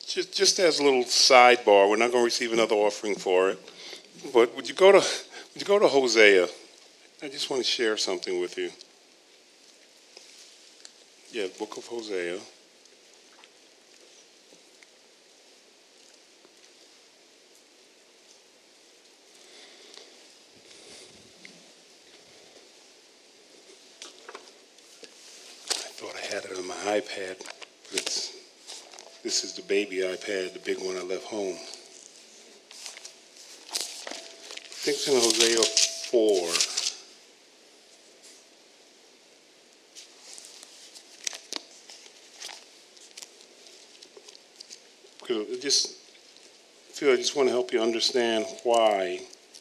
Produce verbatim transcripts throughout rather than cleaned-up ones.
just, just as a little sidebar, we're not going to receive another offering for it. But would you go to would you go to Hosea? I just want to share something with you. Yeah, Book of Hosea. I thought I had it on my iPad. But it's, this is the baby iPad, the big one I left home. I think it's in Hosea four. I just feel I just want to help you understand why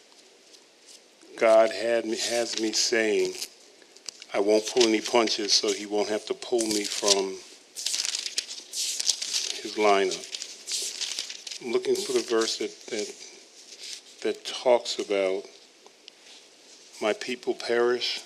God had me has me saying I won't pull any punches, so He won't have to pull me from His lineup. I'm looking for the verse that that, that talks about my people perish.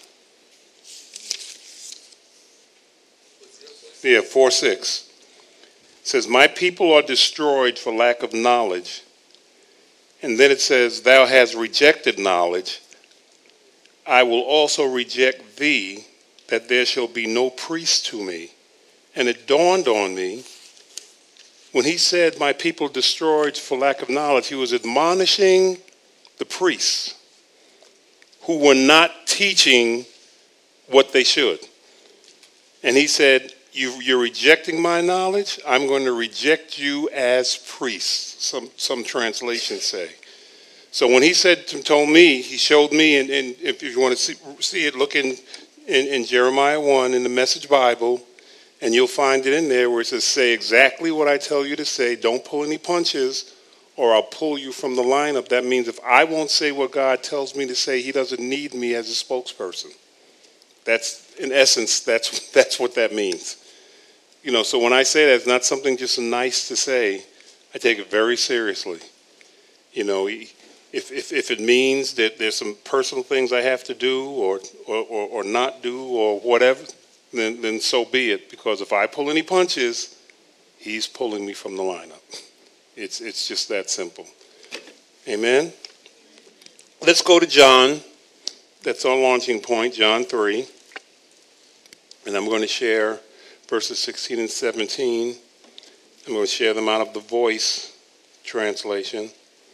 Yeah, four six. It says, my people are destroyed for lack of knowledge. And then it says, thou hast rejected knowledge. I will also reject thee, that there shall be no priest to me. And it dawned on me, when he said, my people destroyed for lack of knowledge, he was admonishing the priests who were not teaching what they should. And he said, You, you're rejecting my knowledge. I'm going to reject you as priests, some some translations say. So when he said to, told me, he showed me, and, and if you want to see, see it, look in, in, in Jeremiah one in the Message Bible, and you'll find it in there where it says, say exactly what I tell you to say. Don't pull any punches, or I'll pull you from the lineup. That means if I won't say what God tells me to say, he doesn't need me as a spokesperson. That's, in essence, that's that's what that means. You know, so when I say that, it's not something just nice to say. I take it very seriously. You know, if if, if it means that there's some personal things I have to do or or, or, or not do or whatever, then, then so be it. Because if I pull any punches, he's pulling me from the lineup. It's it's just that simple. Amen? Let's go to John. That's our launching point, John three. And I'm going to share verses sixteen and seventeen. I'm going to share them out of the Voice translation.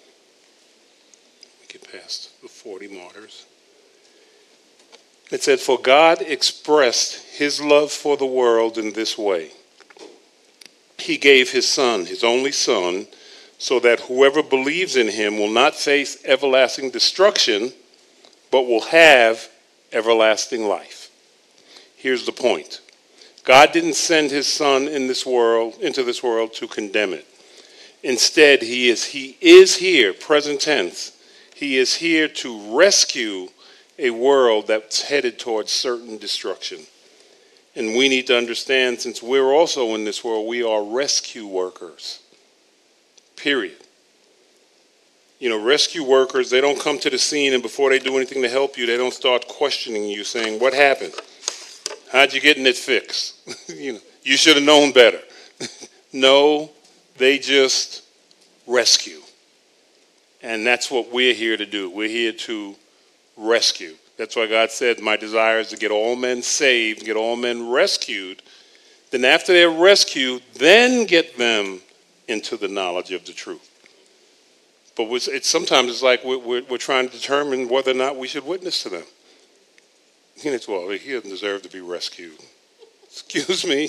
Get past the forty martyrs. It said, for God expressed his love for the world in this way. He gave his son, his only son, so that whoever believes in him will not face everlasting destruction, but will have everlasting life. Here's the point. God didn't send his son in this world, into this world to condemn it. Instead, he is, he is here, present tense. He is here to rescue a world that's headed towards certain destruction. And we need to understand, since we're also in this world, we are rescue workers. Period. You know, rescue workers, they don't come to the scene and before they do anything to help you, they don't start questioning you, saying, what happened? How'd you get in it fixed? you know, you should have known better. No, they just rescue. And that's what we're here to do. We're here to rescue. That's why God said, my desire is to get all men saved, get all men rescued. Then after they're rescued, then get them into the knowledge of the truth. But it's, sometimes it's like we're, we're, we're trying to determine whether or not we should witness to them. And it's, well, he doesn't deserve to be rescued. Excuse me.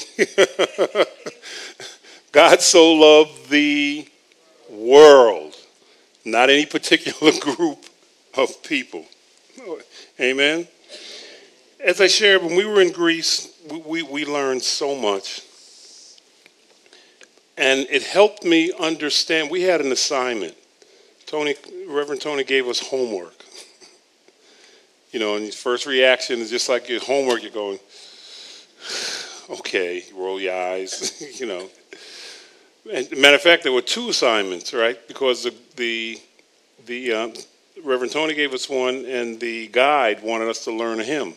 God so loved the world, not any particular group of people. Amen. As I shared, when we were in Greece, we, we, we learned so much. And it helped me understand. We had an assignment. Tony, Reverend Tony gave us homework. You know, and his first reaction is just like your homework. You're going, okay, you roll your eyes, you know. And matter of fact, there were two assignments, right? Because the the, the um, Reverend Tony gave us one, and the guide wanted us to learn a hymn.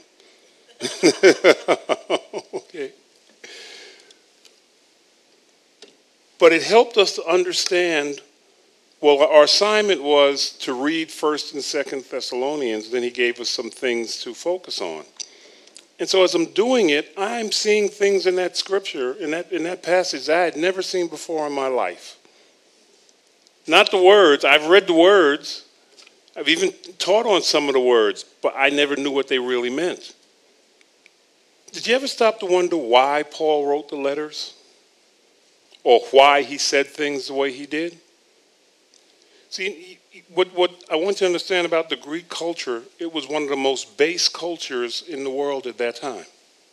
Okay. But it helped us to understand, well, our assignment was to read First and Second Thessalonians, then he gave us some things to focus on. And so as I'm doing it, I'm seeing things in that scripture, in that, in that passage that I had never seen before in my life. Not the words. I've read the words. I've even taught on some of the words, but I never knew what they really meant. Did you ever stop to wonder why Paul wrote the letters? Or why he said things the way he did? See, what, what I want you to understand about the Greek culture, it was one of the most base cultures in the world at that time.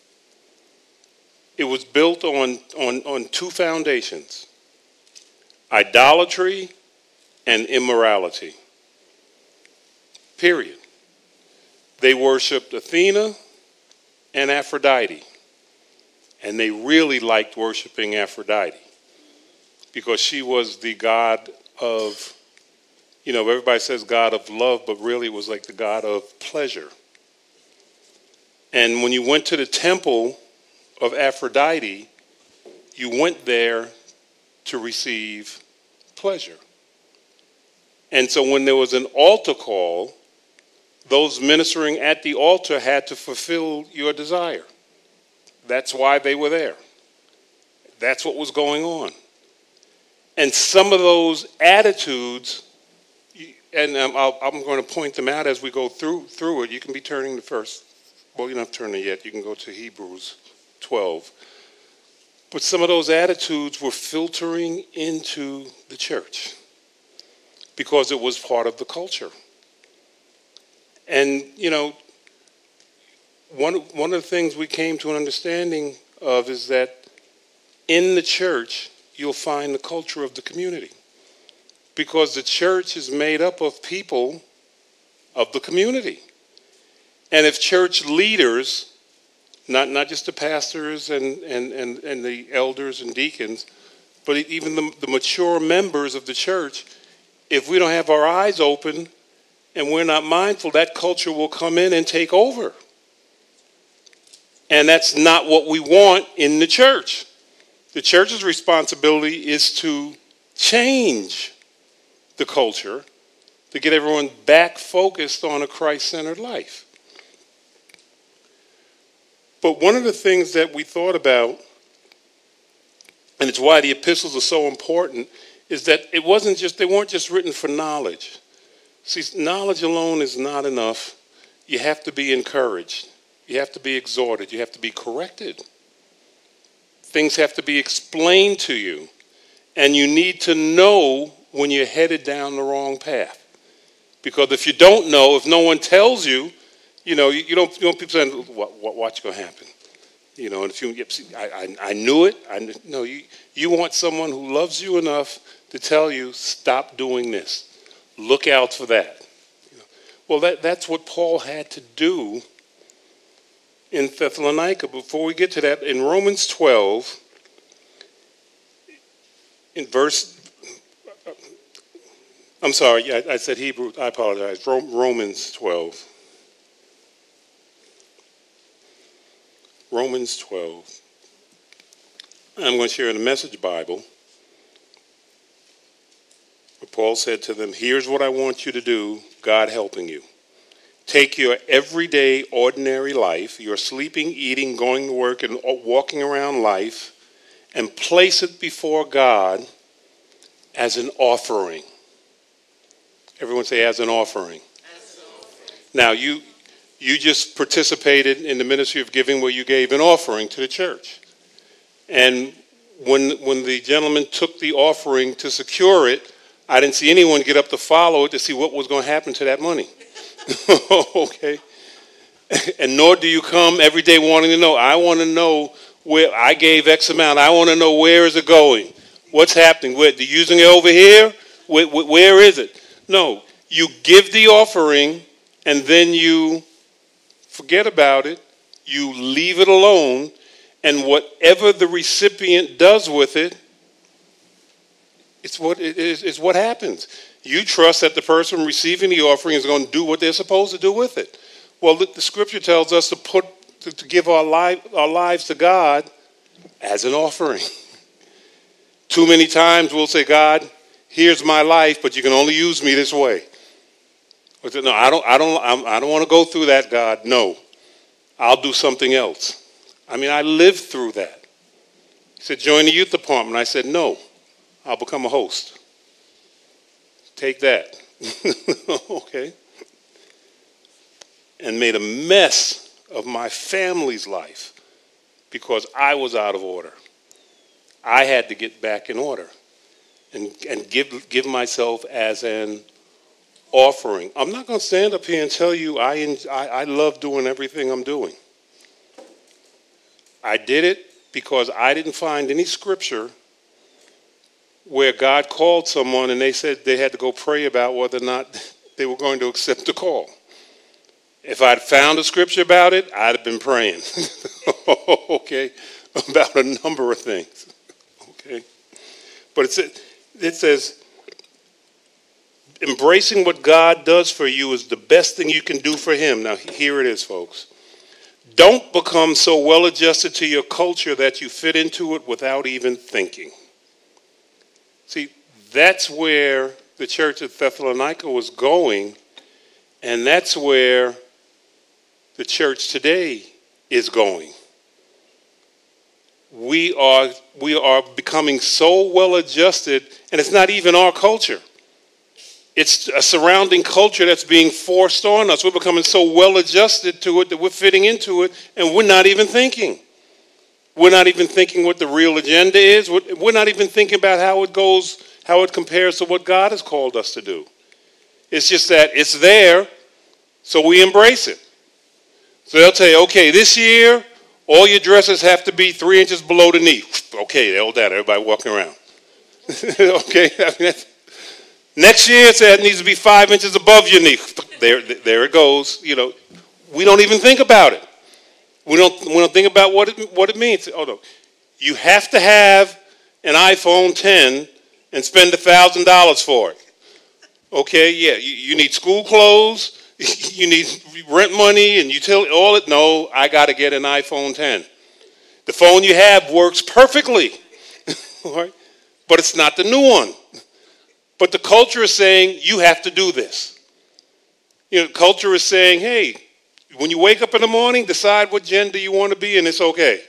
It was built on, on, on two foundations: idolatry and immorality. Period. They worshipped Athena and Aphrodite. And they really liked worshiping Aphrodite because she was the god of, you know, everybody says God of love, but really it was like the god of pleasure. And when you went to the temple of Aphrodite, you went there to receive pleasure. And so when there was an altar call, those ministering at the altar had to fulfill your desire. That's why they were there. That's what was going on. And some of those attitudes, and I'll, I'm going to point them out as we go through through it. You can be turning to first. Well, you don't have to turn it yet. You can go to Hebrews twelve. But some of those attitudes were filtering into the church because it was part of the culture. And, you know, one, one of the things we came to an understanding of is that in the church, you'll find the culture of the community. Because the church is made up of people of the community. And if church leaders, not, not just the pastors and, and, and, and the elders and deacons, but even the, the mature members of the church, if we don't have our eyes open and we're not mindful, that culture will come in and take over. And that's not what we want in the church. The church's responsibility is to change the culture to get everyone back focused on a Christ-centered life. But one of the things that we thought about, and it's why the epistles are so important, is that it wasn't just, they weren't just written for knowledge. See, knowledge alone is not enough. You have to be encouraged. You have to be exhorted. You have to be corrected. Things have to be explained to you. And you need to know when you're headed down the wrong path. Because if you don't know, if no one tells you, you know, you, you don't, you don't people saying, what, what, what's going to happen? You know, and if you, I, I, I knew it. I no, you, you want someone who loves you enough to tell you, stop doing this. Look out for that. You know, well, that, that's what Paul had to do in Thessalonica. Before we get to that, in Romans twelve, in verse, I'm sorry, yeah, I said Hebrew, I apologize, Romans twelve. Romans twelve. I'm going to share in the Message Bible. Paul said to them, here's what I want you to do, God helping you. Take your everyday, ordinary life, your sleeping, eating, going to work, and walking around life, and place it before God as an offering. Everyone say, as an offering. As an offering. Now, you, you just participated in the ministry of giving where you gave an offering to the church. And when, when the gentleman took the offering to secure it, I didn't see anyone get up to follow it to see what was going to happen to that money. Okay? And nor do you come every day wanting to know. I want to know where I gave X amount. I want to know where is it going? What's happening? Where, they're using it over here? Where, where, where is it? No. You give the offering and then you forget about it. You leave it alone. And whatever the recipient does with it, It's what, it is, it's what happens. You trust that the person receiving the offering is going to do what they're supposed to do with it. Well, the, the scripture tells us to put to, to give our, life, our lives to God as an offering. Too many times we'll say, God, here's my life, but you can only use me this way. Or say, no, I don't, I don't, I'm, I don't want to go through that, God. No, I'll do something else. I mean, I lived through that. He said, join the youth department. I said, no, I'll become a host. Take that. Okay. And made a mess of my family's life because I was out of order. I had to get back in order and, and give, give myself as an offering. I'm not going to stand up here and tell you I, I, I love doing everything I'm doing. I did it because I didn't find any scripture where God called someone and they said they had to go pray about whether or not they were going to accept the call. If I'd found a scripture about it, I'd have been praying. Okay, about a number of things. Okay, but it's, it says, embracing what God does for you is the best thing you can do for him. Now, here it is, folks. Don't become so well adjusted to your culture that you fit into it without even thinking. See, that's where the church at Thessalonica was going, and that's where the church today is going. We are, we are becoming so well adjusted, and it's not even our culture. It's a surrounding culture that's being forced on us. We're becoming so well adjusted to it that we're fitting into it, and we're not even thinking. We're not even thinking what the real agenda is. We're not even thinking about how it goes, how it compares to what God has called us to do. It's just that it's there, so we embrace it. So they'll tell you, okay, this year, all your dresses have to be three inches below the knee. Okay, they're all that. Everybody walking around. Okay, I mean, that's, next year, it said it needs to be five inches above your knee. There, there it goes. You know, we don't even think about it. We don't, we don't think about what it, what it means. Oh no, you have to have an iPhone ten and spend a thousand dollars for it. Okay, yeah, you, you need school clothes. You need rent money and utility, all it. No, I got to get an iPhone ten. The phone you have works perfectly, right? But it's not the new one. But the culture is saying, you have to do this. You know, culture is saying, hey, when you wake up in the morning, decide what gender you want to be, and it's okay.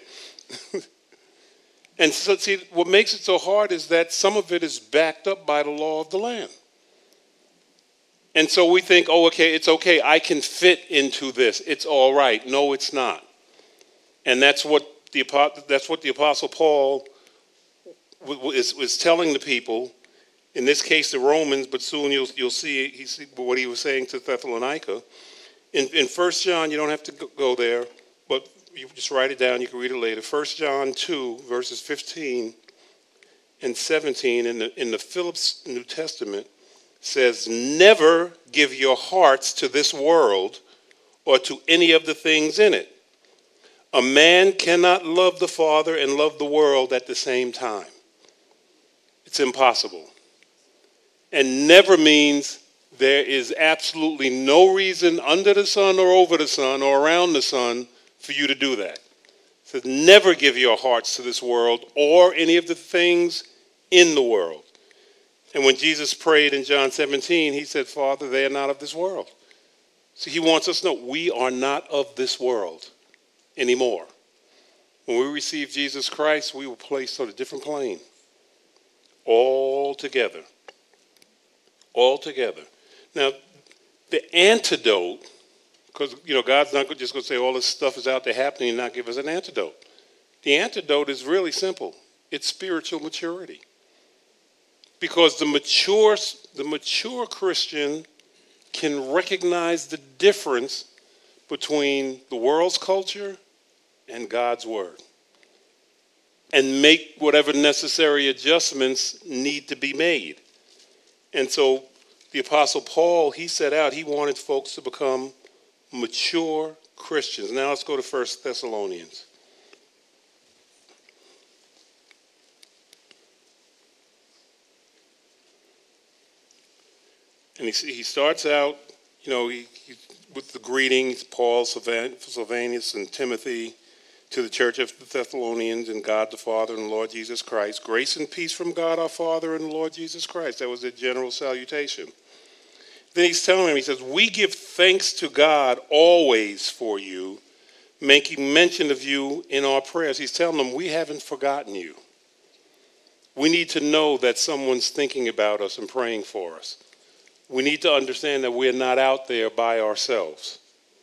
And so, see, what makes it so hard is that some of it is backed up by the law of the land. And so we think, oh, okay, it's okay. I can fit into this. It's all right. No, it's not. And that's what the that's what the Apostle Paul is was telling the people. In this case, the Romans, but soon you'll you'll see he see what he was saying to Thessalonica. In in First John, you don't have to go there, but you just write it down. You can read it later. First John two, verses fifteen and seventeen in the in the Phillips New Testament says, never give your hearts to this world or to any of the things in it. A man cannot love the Father and love the world at the same time. It's impossible. And never means there is absolutely no reason under the sun or over the sun or around the sun for you to do that. It says, never give your hearts to this world or any of the things in the world. And when Jesus prayed in John seventeen, he said, Father, they are not of this world. So he wants us to know we are not of this world anymore. When we receive Jesus Christ, we were placed on a different plane. All together. All together. Now, the antidote, because, you know, God's not just going to say all this stuff is out there happening and not give us an antidote. The antidote is really simple. It's spiritual maturity. Because the mature, the mature Christian can recognize the difference between the world's culture and God's word and make whatever necessary adjustments need to be made. And so the Apostle Paul, he set out, he wanted folks to become mature Christians. Now let's go to First Thessalonians. And he, he starts out, you know, he, he, with the greetings, Paul, Sylvanus, and Timothy, To the church of the Thessalonians, and God the Father and the Lord Jesus Christ, grace and peace from God our Father and the Lord Jesus Christ. That was the general salutation. Then he's telling him, he says, we give thanks to God always for you, making mention of you in our prayers. He's telling them, we haven't forgotten you. We need to know that someone's thinking about us and praying for us. We need to understand that we're not out there by ourselves.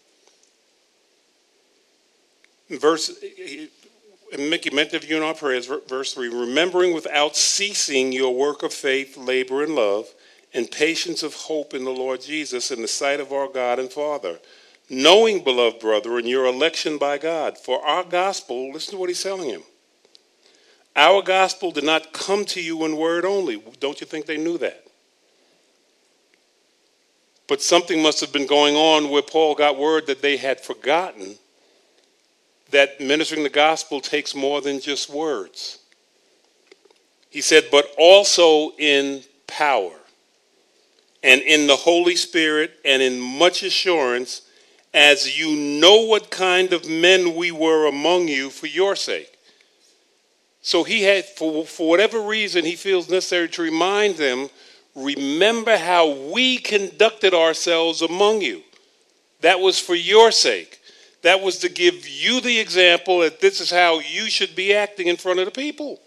Verse, make mention of you in our prayers, verse three, remembering without ceasing your work of faith, labor, and love, and patience of hope in the Lord Jesus in the sight of our God and Father, knowing, beloved brethren, your election by God. For our gospel, listen to what he's telling him, our gospel did not come to you in word only. Don't you think they knew that? But something must have been going on where Paul got word that they had forgotten that ministering the gospel takes more than just words. He said, but also in power and in the Holy Spirit and in much assurance, as you know what kind of men we were among you for your sake. So he had, for, for whatever reason, he feels necessary to remind them, remember how we conducted ourselves among you. That was for your sake. That was to give you the example that this is how you should be acting in front of the people.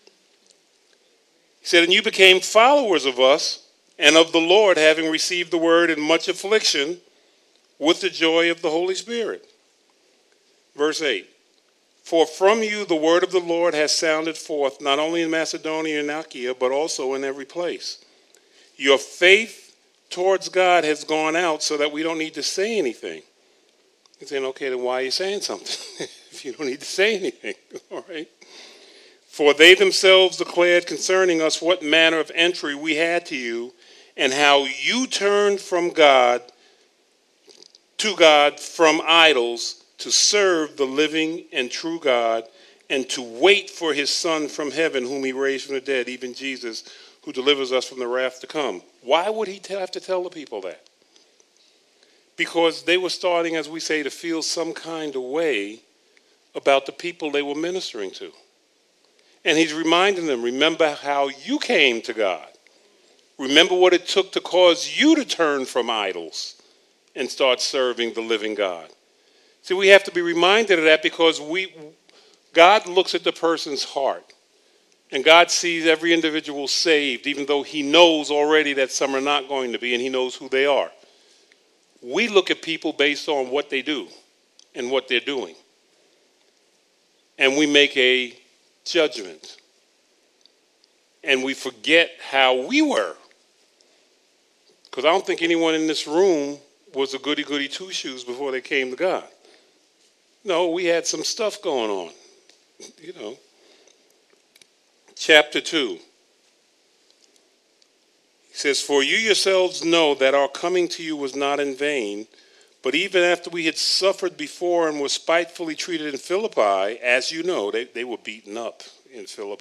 He said, and you became followers of us and of the Lord, having received the word in much affliction with the joy of the Holy Spirit. Verse eight, for from you the word of the Lord has sounded forth, not only in Macedonia and Achaia, but also in every place. Your faith towards God has gone out so that we don't need to say anything. He's saying, okay, then why are you saying something if you don't need to say anything? All right. For they themselves declared concerning us what manner of entry we had to you, and how you turned from God to God from idols to serve the living and true God, and to wait for his Son from heaven, whom he raised from the dead, even Jesus, who delivers us from the wrath to come. Why would he have to tell the people that? Because they were starting, as we say, to feel some kind of way about the people they were ministering to. And he's reminding them, remember how you came to God. Remember what it took to cause you to turn from idols and start serving the living God. See, we have to be reminded of that because we, God looks at the person's heart. And God sees every individual saved, even though he knows already that some are not going to be, and he knows who they are. We look at people based on what they do and what they're doing. And we make a judgment. And we forget how we were. Because I don't think anyone in this room was a goody-goody two-shoes before they came to God. No, we had some stuff going on. You know. Chapter two. He says, for you yourselves know that our coming to you was not in vain, but even after we had suffered before and were spitefully treated in Philippi, as you know, they, they were beaten up in Philippi.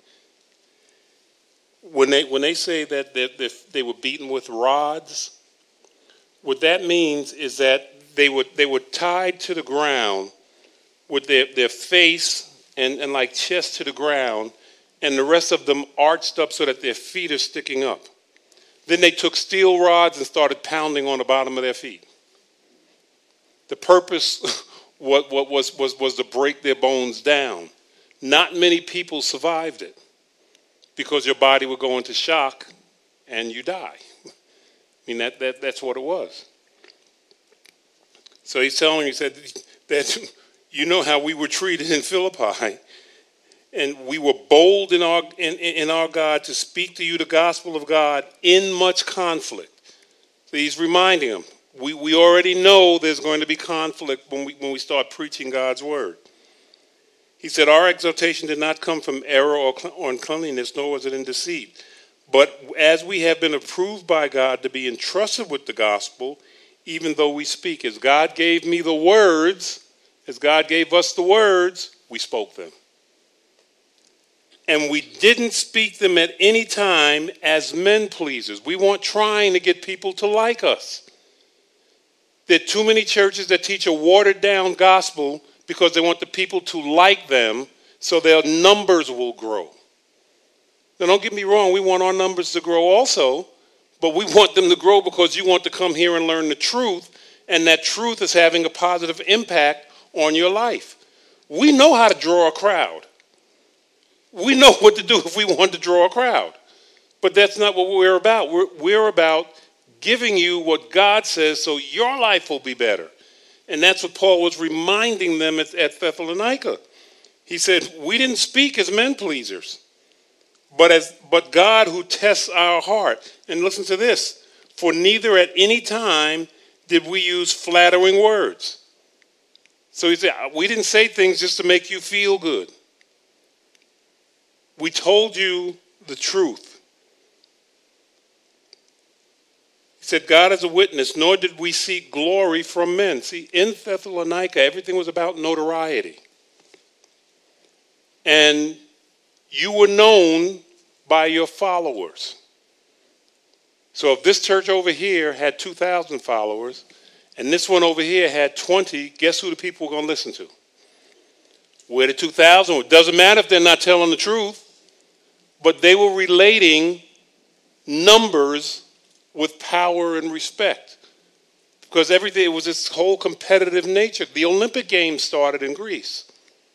When they, when they say that they, they, they were beaten with rods, what that means is that they were, they were tied to the ground with their, their face and, and like chest to the ground, and the rest of them arched up so that their feet are sticking up. Then they took steel rods and started pounding on the bottom of their feet. The purpose what, what was, was, was to break their bones down. Not many people survived it because your body would go into shock and you die. I mean, that, that that's what it was. So he's telling me, he said, that you know how we were treated in Philippi. And we were bold in our in, in our God to speak to you the gospel of God in much conflict. So he's reminding them, we, we already know there's going to be conflict when we when we start preaching God's word. He said, our exhortation did not come from error or, or uncleanliness, nor was it in deceit. But as we have been approved by God to be entrusted with the gospel, even though we speak, as God gave me the words, as God gave us the words, we spoke them. And we didn't speak them at any time as men pleasers. We weren't trying to get people to like us. There are too many churches that teach a watered down gospel because they want the people to like them so their numbers will grow. Now, don't get me wrong, we want our numbers to grow also, but we want them to grow because you want to come here and learn the truth, and that truth is having a positive impact on your life. We know how to draw a crowd. We know what to do if we want to draw a crowd. But that's not what we're about. We're, we're about giving you what God says so your life will be better. And that's what Paul was reminding them at, at Thessalonica. He said, we didn't speak as men pleasers, but as but God who tests our heart. And listen to this. For neither at any time did we use flattering words. So he said, we didn't say things just to make you feel good. We told you the truth. He said, God is a witness, nor did we seek glory from men. See, in Thessalonica, everything was about notoriety. And you were known by your followers. So if this church over here had two thousand followers, and this one over here had twenty, guess who the people were going to listen to? We're the two thousand. It doesn't matter if they're not telling the truth, but they were relating numbers with power and respect. Because everything, it was this whole competitive nature. The Olympic Games started in Greece.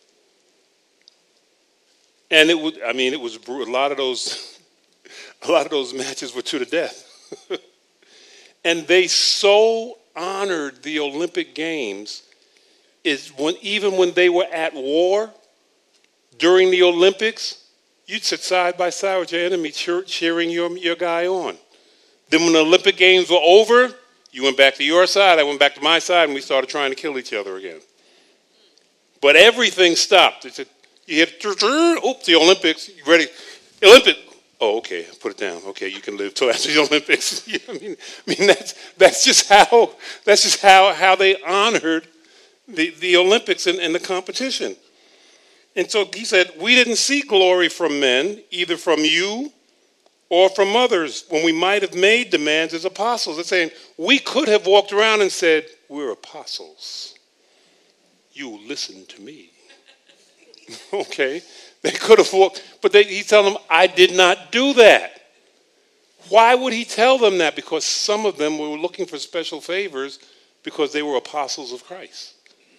And it would, I mean, it was a lot of those, a lot of those matches were to the death. And they so honored the Olympic Games is when, even when they were at war during the Olympics, you'd sit side by side with your enemy cheering your, your guy on. Then when the Olympic Games were over, you went back to your side, I went back to my side, and we started trying to kill each other again. But everything stopped. It's a, you hit, oops, the Olympics, you ready? Olympic. Oh, okay, put it down. Okay, you can live till after the Olympics. You know what I mean, I mean that's that's just how that's just how, how they honored the, the Olympics and, and the competition. And so he said, we didn't seek glory from men, either from you or from others, when we might have made demands as apostles. They're saying, we could have walked around and said, we're apostles. You listen to me. Okay? They could have walked, but they, he's telling them, I did not do that. Why would he tell them that? Because some of them were looking for special favors because they were apostles of Christ.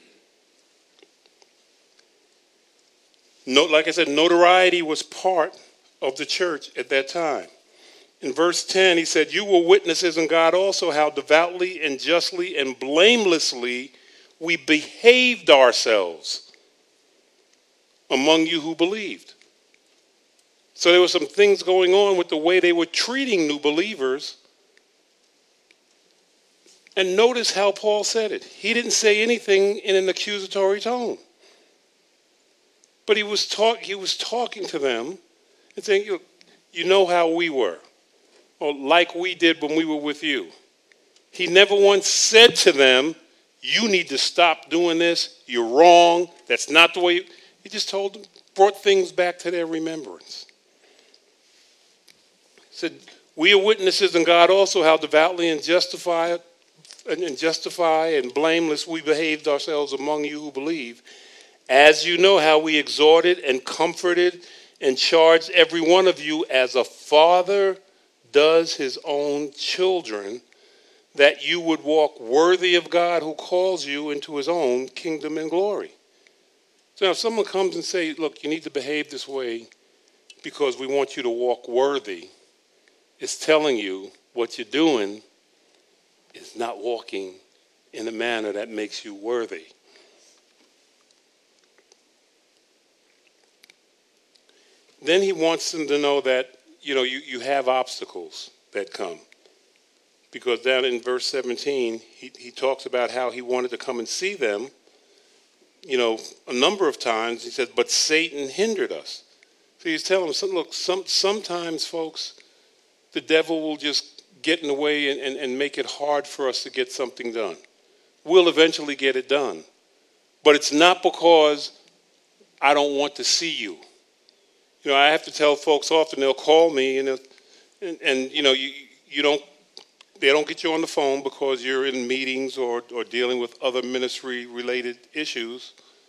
No, like I said, notoriety was part of the church at that time. In verse ten, he said, you were witnesses in God also how devoutly and justly and blamelessly we behaved ourselves among you who believed. So there were some things going on with the way they were treating new believers. And notice how Paul said it. He didn't say anything in an accusatory tone. But he was, talk, he was talking to them and saying, you, you know how we were, or like we did when we were with you. He never once said to them, you need to stop doing this. You're wrong. That's not the way you... He just told them, brought things back to their remembrance. He said, we are witnesses in God also how devoutly and justify, and justify and blameless we behaved ourselves among you who believe. As you know how we exhorted and comforted and charged every one of you as a father does his own children, that you would walk worthy of God who calls you into his own kingdom and glory. So now if someone comes and says, look, you need to behave this way because we want you to walk worthy, it's telling you what you're doing is not walking in a manner that makes you worthy. Then he wants them to know that, you know, you, you have obstacles that come. Because down in verse seventeen, he, he talks about how he wanted to come and see them, you know, a number of times. He said, but Satan hindered us. So he's telling them, look, some, sometimes, folks, the devil will just get in the way and, and, and make it hard for us to get something done. We'll eventually get it done. But it's not because I don't want to see you. You know, I have to tell folks often, they'll call me, and, and, and you know, you, you don't, they don't get you on the phone because you're in meetings or, or dealing with other ministry-related issues.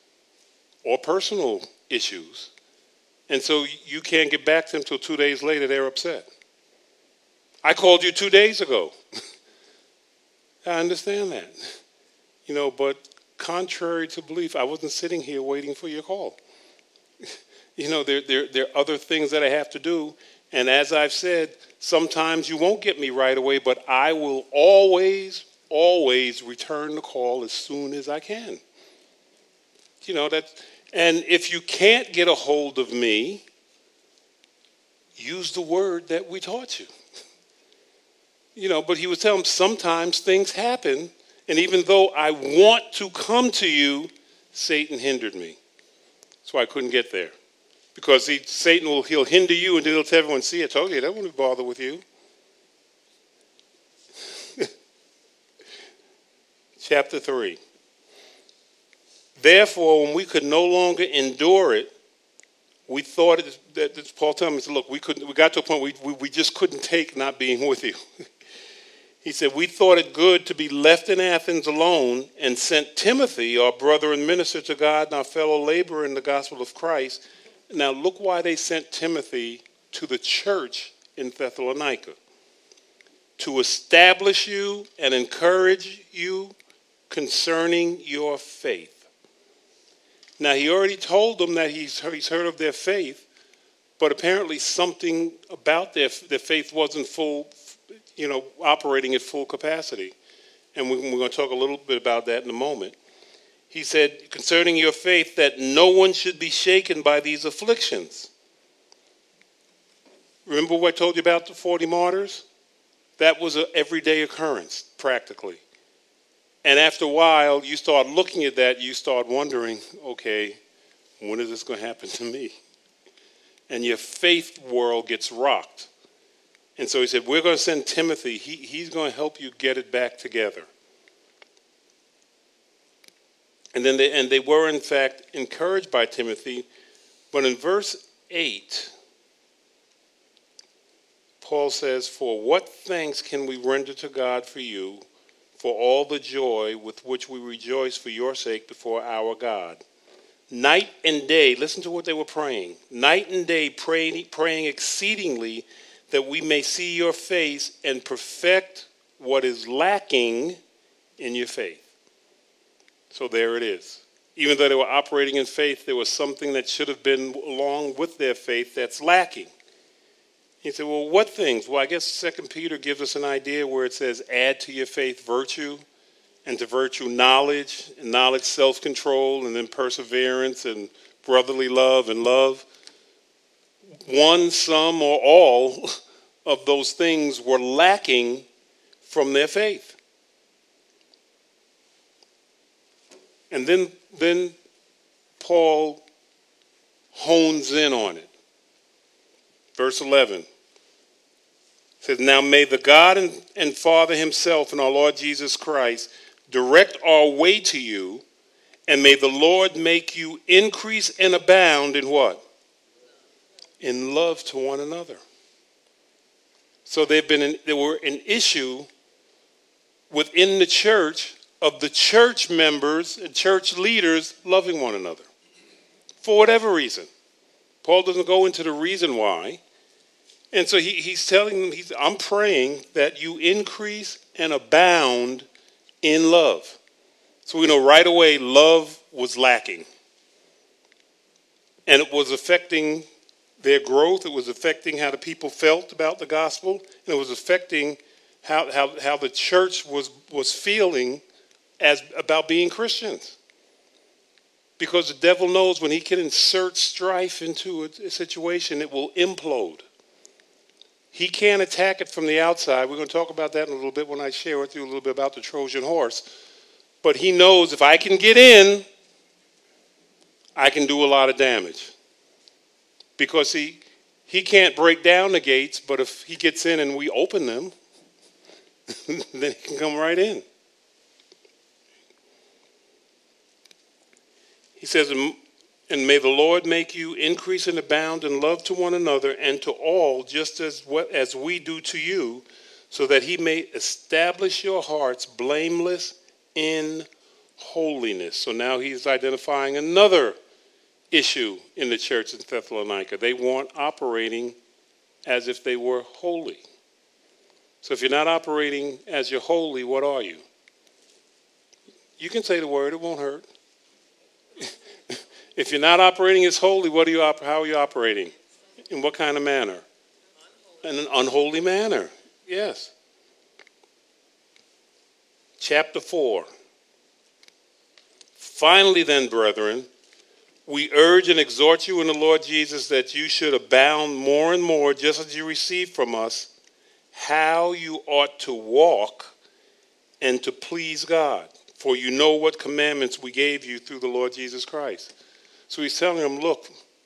or personal issues. And so you can't get back to them until two days later, they're upset. I called you two days ago. I understand that. You know, but contrary to belief, I wasn't sitting here waiting for your call. You know, there, there, there are other things that I have to do. And as I've said, sometimes you won't get me right away, but I will always, always return the call as soon as I can. You know, that, and if you can't get a hold of me, use the word that we taught you. You know, but he was telling them sometimes things happen, and even though I want to come to you, Satan hindered me. That's why I couldn't get there. Because he, Satan will he'll hinder you and then he'll tell everyone, see, I told you, that wouldn't bother with you. Chapter three. Therefore, when we could no longer endure it, we thought it, that, that Paul told me, look, we couldn't. We got to a point we, we, we just couldn't take not being with you. He said, we thought it good to be left in Athens alone and sent Timothy, our brother and minister to God and our fellow laborer in the gospel of Christ. Now, look why they sent Timothy to the church in Thessalonica. To establish you and encourage you concerning your faith. Now, he already told them that he's heard, he's heard of their faith, but apparently something about their, their faith wasn't full, you know, operating at full capacity. And we, we're going to talk a little bit about that in a moment. He said, concerning your faith, that no one should be shaken by these afflictions. Remember what I told you about the forty martyrs? That was an everyday occurrence, practically. And after a while, you start looking at that, you start wondering, okay, when is this going to happen to me? And your faith world gets rocked. And so he said, we're going to send Timothy. He, he's going to help you get it back together. And then they, and they were, in fact, encouraged by Timothy. But in verse eight, Paul says, for what thanks can we render to God for you, for all the joy with which we rejoice for your sake before our God? Night and day, listen to what they were praying. Night and day praying, praying exceedingly that we may see your face and perfect what is lacking in your faith. So there it is. Even though they were operating in faith, there was something that should have been along with their faith that's lacking. He said, well, what things? Well, I guess Second Peter gives us an idea where it says, add to your faith virtue, and to virtue knowledge, and knowledge self-control, and then perseverance, and brotherly love, and love. One, some, or all of those things were lacking from their faith. And then, then Paul hones in on it. Verse eleven says, now may the God and, and Father himself and our Lord Jesus Christ direct our way to you, and may the Lord make you increase and abound in what? In love to one another. So they've been an, there were an issue within the church of the church members and church leaders loving one another. For whatever reason. Paul doesn't go into the reason why. And so he, he's telling them, he's, I'm praying that you increase and abound in love. So we know right away love was lacking. And it was affecting their growth. It was affecting how the people felt about the gospel. And it was affecting how, how, how the church was, was feeling as about being Christians. Because the devil knows when he can insert strife into a, a situation, it will implode. He can't attack it from the outside. We're going to talk about that in a little bit when I share with you a little bit about the Trojan horse. But he knows if I can get in, I can do a lot of damage. Because he, he can't break down the gates, but if he gets in and we open them, then he can come right in. He says, and may the Lord make you increase and abound in love to one another and to all, just as what, as we do to you, so that he may establish your hearts blameless in holiness. So now he's identifying another issue in the church in Thessalonica. They weren't operating as if they were holy. So if you're not operating as you're holy, what are you? You can say the word, it won't hurt. If you're not operating as holy, what are you op- how are you operating? In what kind of manner? In an unholy manner, yes. Chapter four. Finally then, brethren, we urge and exhort you in the Lord Jesus that you should abound more and more, just as you receive from us, how you ought to walk and to please God. For you know what commandments we gave you through the Lord Jesus Christ. So he's telling them, look,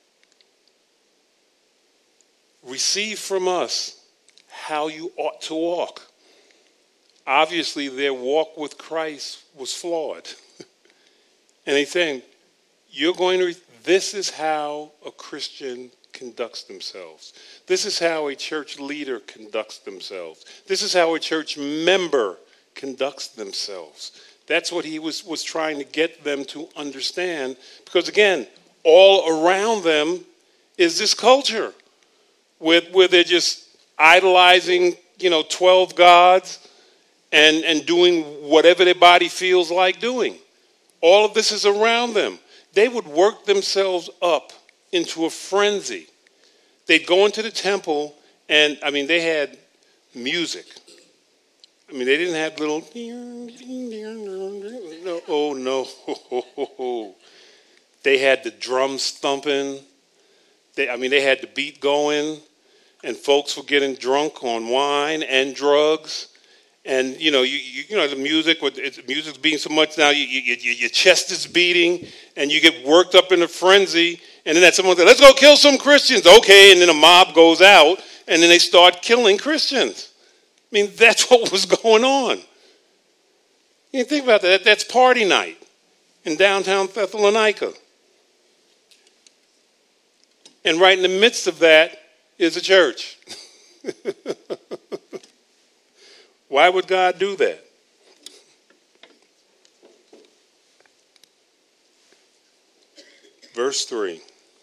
receive from us how you ought to walk. Obviously, their walk with Christ was flawed. And he's saying, you're going to, this is how a Christian conducts themselves. This is how a church leader conducts themselves. This is how a church member conducts themselves. That's what he was, was trying to get them to understand. Because again, all around them is this culture where, where they're just idolizing, you know, twelve gods and, and doing whatever their body feels like doing. All of this is around them. They would work themselves up into a frenzy. They'd go into the temple and, I mean, they had music. I mean, they didn't have little, no, oh no. They had the drums thumping. They, I mean, they had the beat going, and folks were getting drunk on wine and drugs. And, you know, you, you, you know, the music, it's, music's beating so much now, you, you, you, your chest is beating, and you get worked up in a frenzy. And then that someone says, let's go kill some Christians. Okay, and then a mob goes out, and then they start killing Christians. I mean, that's what was going on. You think about that. That's party night in downtown Thessalonica. And right in the midst of that is a church. Why would God do that? Verse three.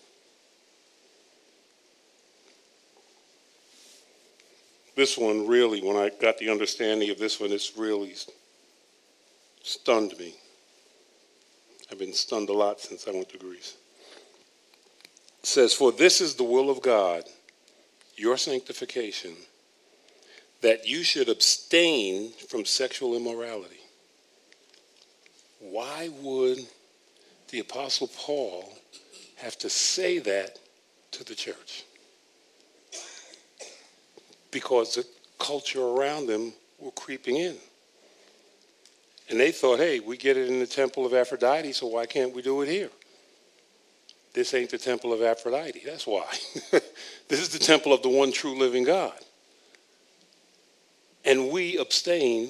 This one really, when I got the understanding of this one, it's really stunned me. I've been stunned a lot since I went to Greece. It says, for this is the will of God, your sanctification, that you should abstain from sexual immorality. Why would the Apostle Paul have to say that to the church? Because the culture around them were creeping in. And they thought, hey, we get it in the temple of Aphrodite, so why can't we do it here? This ain't the temple of Aphrodite, that's why. This is the temple of the one true living God. And we abstain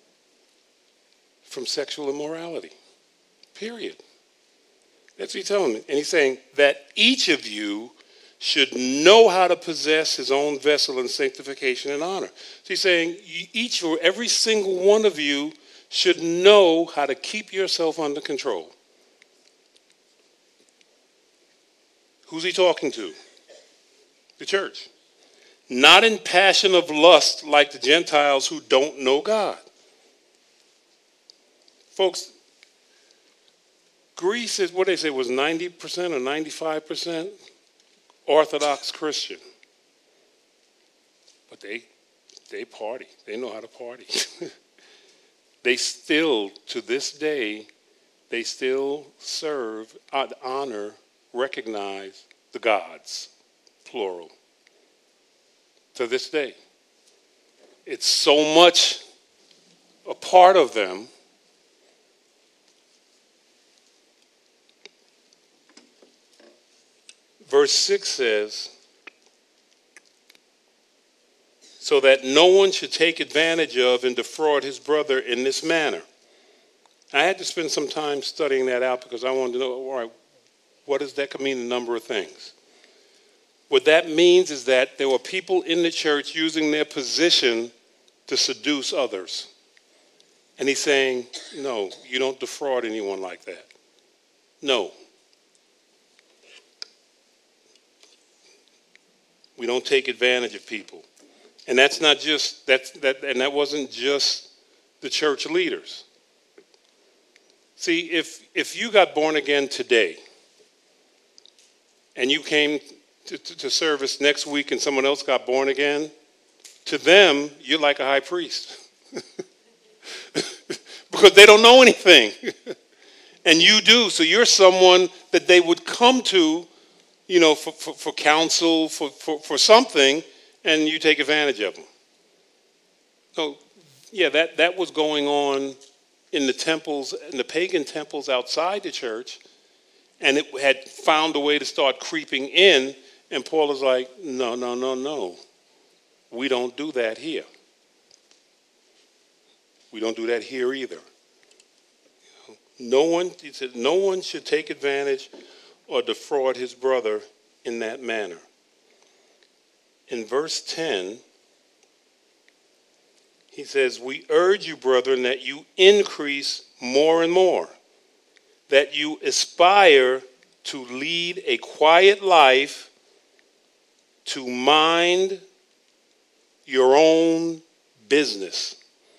from sexual immorality, period. That's what he's telling me. And he's saying that each of you should know how to possess his own vessel in sanctification and honor. So he's saying each or every single one of you should know how to keep yourself under control. Who's he talking to? The church. Not in passion of lust like the Gentiles who don't know God. Folks, Greece is what they say was ninety percent or ninety-five percent Orthodox Christian. But they they party. They know how to party. They still, to this day, they still serve, honor, recognize the gods, plural. To this day. It's so much a part of them. Verse six says, so that no one should take advantage of and defraud his brother in this manner. I had to spend some time studying that out because I wanted to know, all right, what does that mean? A number of things. What that means is that there were people in the church using their position to seduce others. And he's saying, no, you don't defraud anyone like that. No. We don't take advantage of people. And that's not just, that's, that, and that wasn't just the church leaders. See, if, if you got born again today and you came to, to, to service next week and someone else got born again, to them, you're like a high priest. Because they don't know anything. And you do. So you're someone that they would come to, you know, for, for, for counsel, for, for, for something, and you take advantage of them. So, yeah, that, that was going on in the temples, in the pagan temples outside the church, and it had found a way to start creeping in, and Paul is like, no, no, no, no. We don't do that here. We don't do that here either. No one, he said, no one should take advantage or defraud his brother in that manner. In verse ten, he says, we urge you, brethren, that you increase more and more, that you aspire to lead a quiet life, to mind your own business,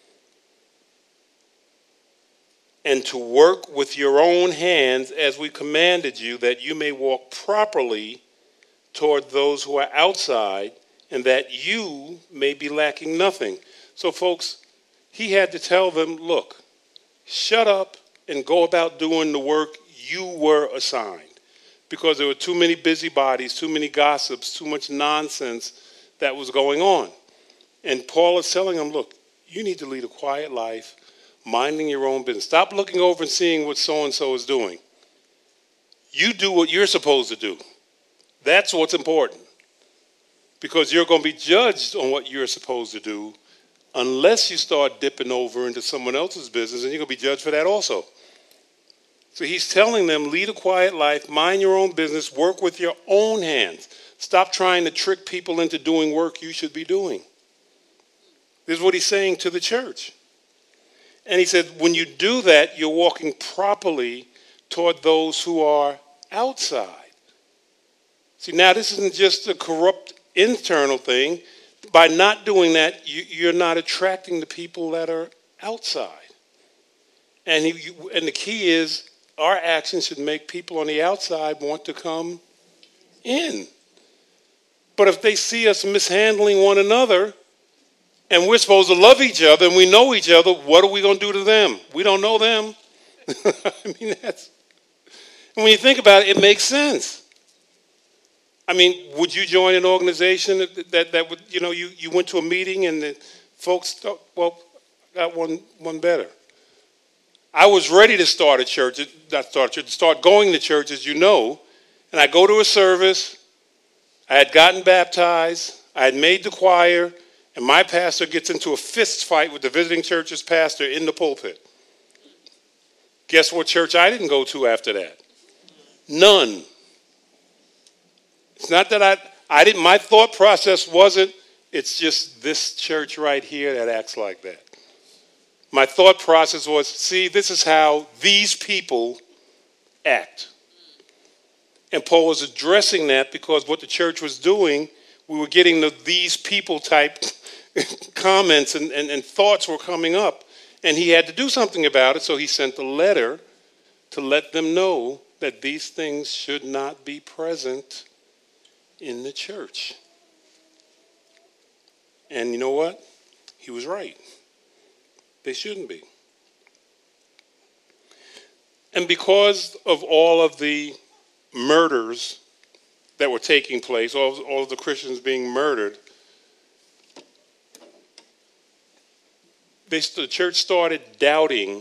and to work with your own hands as we commanded you, that you may walk properly toward those who are outside, and that you may be lacking nothing. So, folks, he had to tell them, look, shut up and go about doing the work you were assigned. Because there were too many busybodies, too many gossips, too much nonsense that was going on. And Paul is telling them, look, you need to lead a quiet life, minding your own business. Stop looking over and seeing what so-and-so is doing. You do what you're supposed to do. That's what's important. Because you're going to be judged on what you're supposed to do unless you start dipping over into someone else's business, and you're going to be judged for that also. So he's telling them, lead a quiet life, mind your own business, work with your own hands. Stop trying to trick people into doing work you should be doing. This is what he's saying to the church. And he said, when you do that, you're walking properly toward those who are outside. See, now this isn't just a corrupt internal thing. By not doing that, you, you're not attracting the people that are outside. And, he, and the key is our actions should make people on the outside want to come in. But if they see us mishandling one another, and we're supposed to love each other, and we know each other, what are we going to do to them? We don't know them. I mean, that's... And when you think about it, it makes sense. I mean, would you join an organization that, that, that would, you know, you, you went to a meeting and the folks thought, well, I got one, one better. I was ready to start a church, not start a church, start going to church, as you know, and I go to a service, I had gotten baptized, I had made the choir, and my pastor gets into a fist fight with the visiting church's pastor in the pulpit. Guess what church I didn't go to after that? None. It's not that I, I didn't, my thought process wasn't, it's just this church right here that acts like that. My thought process was, see, this is how these people act. And Paul was addressing that because what the church was doing, we were getting the these people type comments and, and, and thoughts were coming up. And he had to do something about it, so he sent a letter to let them know that these things should not be present in the church. And you know what? He was right. They shouldn't be. And because of all of the murders that were taking place, all of, all of the Christians being murdered, they, the church started doubting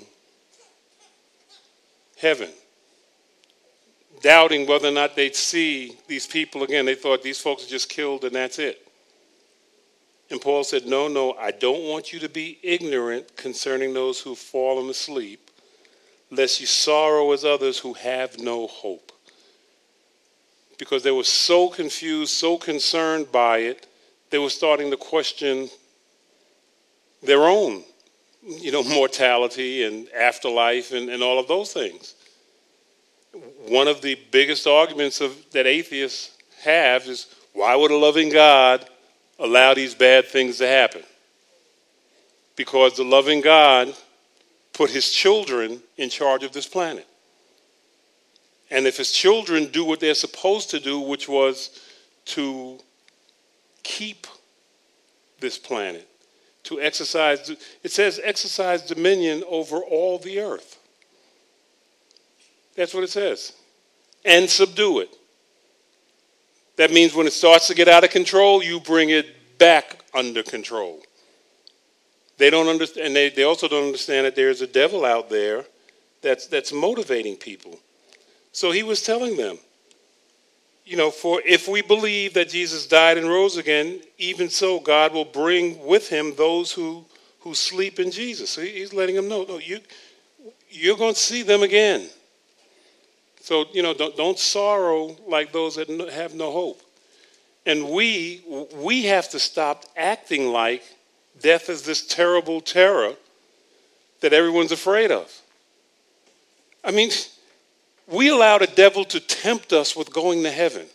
heaven. Doubting whether or not they'd see these people again. They thought these folks are just killed and that's it. And Paul said, no, no, I don't want you to be ignorant concerning those who've fallen asleep, lest you sorrow as others who have no hope. Because they were so confused, so concerned by it, they were starting to question their own, you know, mortality and afterlife and, and all of those things. One of the biggest arguments of, that atheists have is, Why would a loving God allow these bad things to happen? Because the loving God put his children in charge of this planet. And if his children do what they're supposed to do, which was to keep this planet, to exercise, it says exercise dominion over all the earth. That's what it says. And subdue it. That means when it starts to get out of control, you bring it back under control. They don't understand, and they, they also don't understand that there's a devil out there that's that's motivating people. So he was telling them, you know, for if we believe that Jesus died and rose again, even so God will bring with him those who who sleep in Jesus. So he's letting them know, no, you you're going to see them again. So, you know, don't don't sorrow like those that have no hope. And we we have to stop acting like death is this terrible terror that everyone's afraid of. I mean, we allow the devil to tempt us with going to heaven.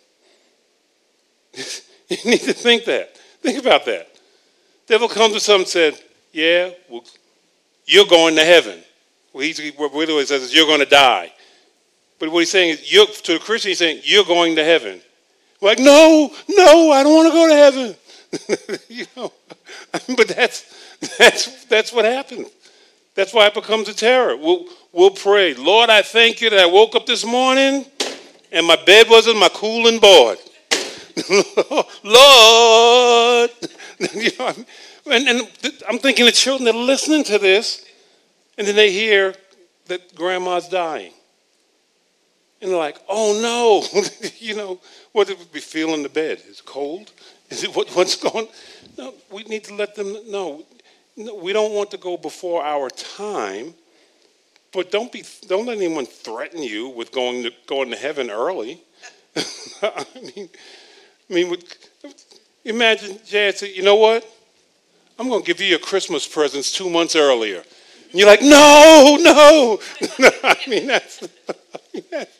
You need to think that. Think about that. The devil comes to some and said, yeah, well, you're going to heaven. Well, he's, what he says is, you're going to die. But what he's saying is, you're, to the Christian, he's saying, you're going to heaven. We're like, no, no, I don't want to go to heaven. You know, but that's that's that's what happens. That's why it becomes a terror. We'll we'll pray, Lord, I thank you that I woke up this morning and my bed wasn't my cooling board. Lord, you know, and, and I'm thinking the children that are listening to this, and then they hear that grandma's dying, and they're like, oh no, you know, what did we feel in the bed? Is it cold? Is it what, what's going on? No, we need to let them know. No, we don't want to go before our time, but don't be don't let anyone threaten you with going to going to heaven early. I mean, I mean, with, imagine Jay said, you know what? I'm going to give you your Christmas presents two months earlier. And you're like, no, no. I mean, that's. I mean, that's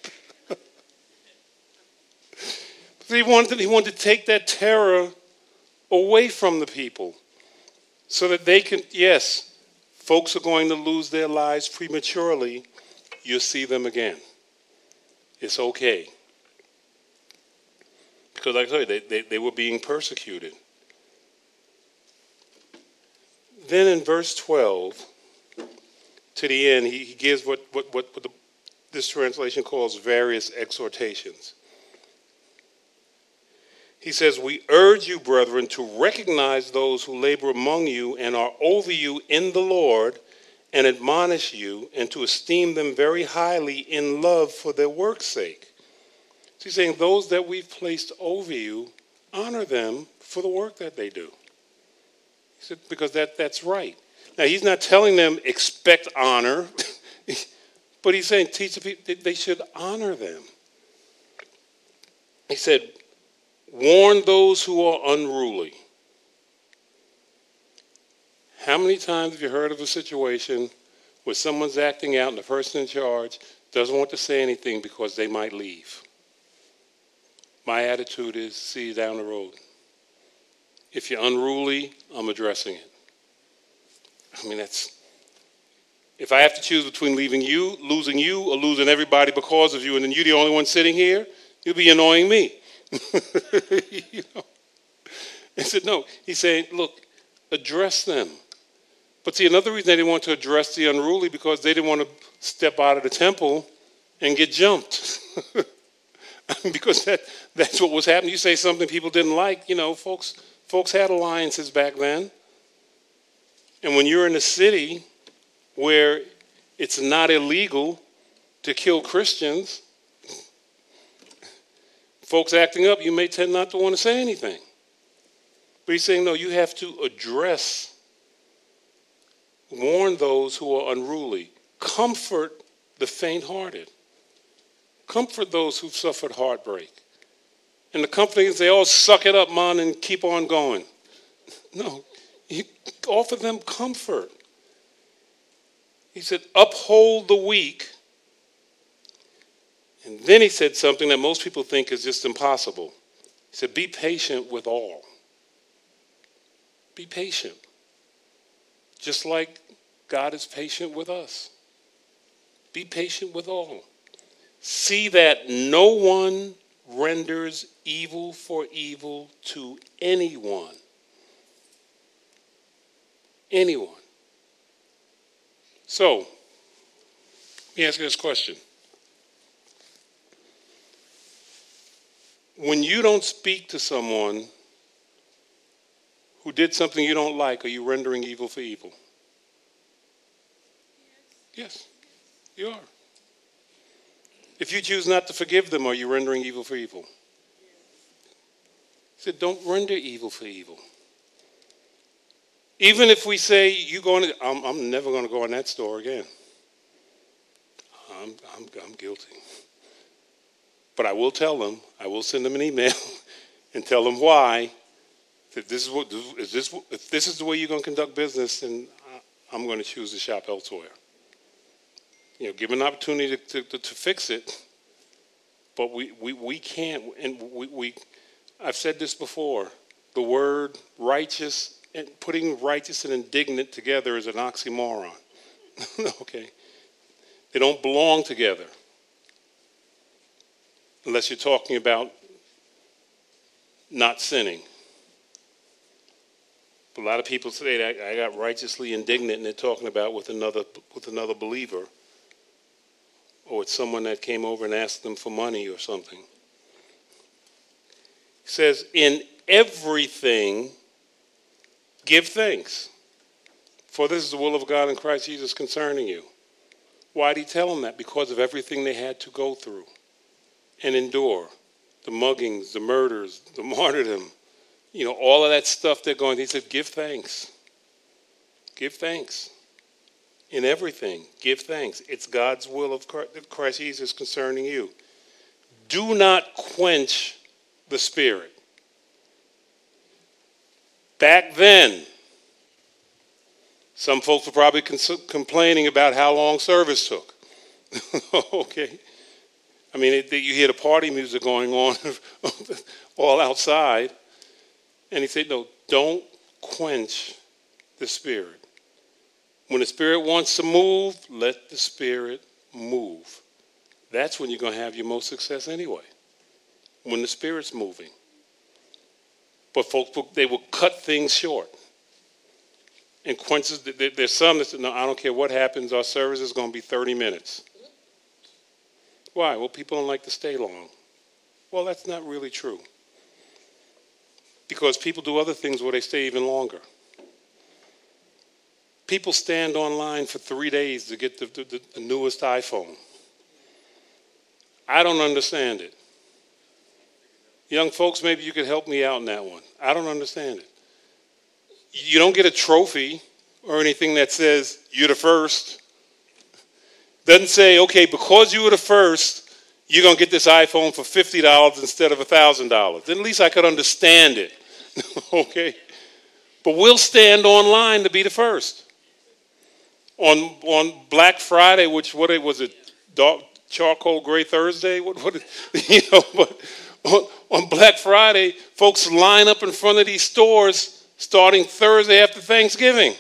He wanted, he wanted to take that terror away from the people so that they can, yes, folks are going to lose their lives prematurely. You'll see them again. It's okay. Because like I told you, they, they, they were being persecuted. Then in verse twelve, to the end, he, he gives what, what, what, what the, this translation calls various exhortations. He says, we urge you, brethren, to recognize those who labor among you and are over you in the Lord and admonish you, and to esteem them very highly in love for their work's sake. So he's saying those that we've placed over you, honor them for the work that they do. He said, because that, that's right. Now, he's not telling them expect honor, but he's saying teach the people they should honor them. He said, warn those who are unruly. How many times have you heard of a situation where someone's acting out and the person in charge doesn't want to say anything because they might leave? My attitude is, see you down the road. If you're unruly, I'm addressing it. I mean, that's, if I have to choose between leaving you, losing you, or losing everybody because of you, and then you're the only one sitting here, you'll be annoying me. You know? He said, no. He's saying, look, address them. But see, another reason they didn't want to address the unruly because they didn't want to step out of the temple and get jumped. I mean, because that, that's what was happening. You say something people didn't like, you know, folks, folks had alliances back then. And when you're in a city where it's not illegal to kill Christians, folks acting up, you may tend not to want to say anything. But he's saying, no, you have to address, warn those who are unruly, comfort the faint-hearted, comfort those who've suffered heartbreak. And the comforting is they all suck it up, man, and keep on going. No, you offer them comfort. He said, uphold the weak. And then he said something that most people think is just impossible. He said, be patient with all. Be patient. Just like God is patient with us. Be patient with all. See that no one renders evil for evil to anyone. Anyone. So, let me ask you this question. When you don't speak to someone who did something you don't like, are you rendering evil for evil? Yes, you are. If you choose not to forgive them, are you rendering evil for evil? He said, don't render evil for evil. Even if we say, you going to, I'm, I'm never going to go in that store again. I'm, I'm, I'm guilty. But I will tell them, I will send them an email and tell them why. If this is what, is this, if this is the way you're going to conduct business, then I'm going to choose to shop elsewhere. You know, give an opportunity to, to, to fix it, but we, we, we can't, and we, we, I've said this before, the word righteous, and putting righteous and indignant together is an oxymoron. Okay? They don't belong together. Unless you're talking about not sinning. But a lot of people say that I got righteously indignant, and they're talking about with another with another believer. Or it's someone that came over and asked them for money or something. He says, in everything, give thanks. For this is the will of God in Christ Jesus concerning you. Why did he tell them that? Because of everything they had to go through and endure. The muggings, the murders, the martyrdom. You know, all of that stuff they're going through. He said, give thanks. Give thanks. In everything, give thanks. It's God's will of Christ Jesus concerning you. Do not quench the Spirit. Back then, some folks were probably cons- complaining about how long service took. Okay. I mean, it, you hear the party music going on all outside. And he said, no, don't quench the Spirit. When the Spirit wants to move, let the Spirit move. That's when you're going to have your most success anyway, when the Spirit's moving. But folks, they will cut things short. And quenches, there's some that say, no, I don't care what happens, our service is going to be thirty minutes. Why? Well, people don't like to stay long. Well, that's not really true. Because people do other things where they stay even longer. People stand online for three days to get the, the, the newest iPhone. I don't understand it. Young folks, maybe you could help me out in that one. I don't understand it. You don't get a trophy or anything that says you're the first. Doesn't say, okay, because you were the first, you're going to get this iPhone for fifty dollars instead of one thousand dollars. Then at least I could understand it. Okay? But we'll stand online to be the first. On on Black Friday, which what it was it, dark charcoal gray Thursday? What what you know? But on, on Black Friday, folks line up in front of these stores starting Thursday after Thanksgiving.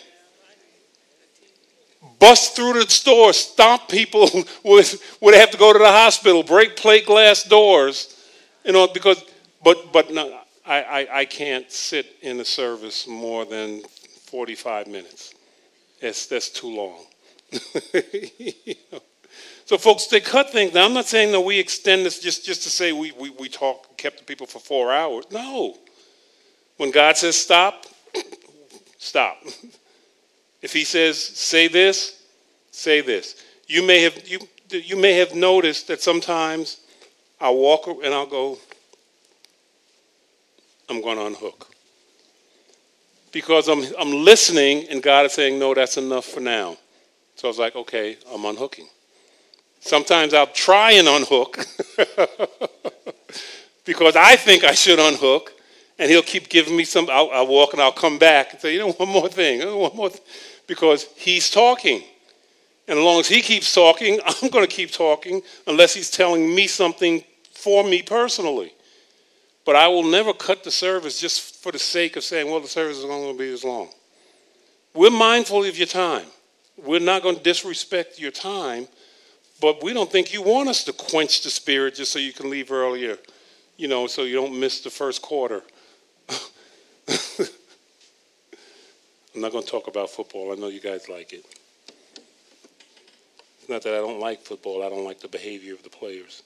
Bust through the store, stomp people would would have to go to the hospital, break plate glass doors, you know, because but but no, I, I, I can't sit in a service more than forty-five minutes. That's, that's too long. You know? So, folks, they cut things. Now, I'm not saying that we extend this just, just to say we, we, we talk, kept the people for four hours. No. When God says stop, stop. If he says say this, say this. You may have you you may have noticed that sometimes I'll walk and I'll go, I'm going to unhook. Because I'm I'm listening, and God is saying, no, that's enough for now. So I was like, okay, I'm unhooking. Sometimes I'll try and unhook because I think I should unhook, and he'll keep giving me some. I'll, I'll walk and I'll come back and say, you know, one more thing, one more thing, because he's talking. And as long as he keeps talking, I'm going to keep talking unless he's telling me something for me personally. But I will never cut the service just for the sake of saying, well, the service is only going to be this long. We're mindful of your time. We're not going to disrespect your time, but we don't think you want us to quench the spirit just so you can leave earlier, you know, so you don't miss the first quarter. I'm not going to talk about football. I know you guys like it. It's not that I don't like football. I don't like the behavior of the players.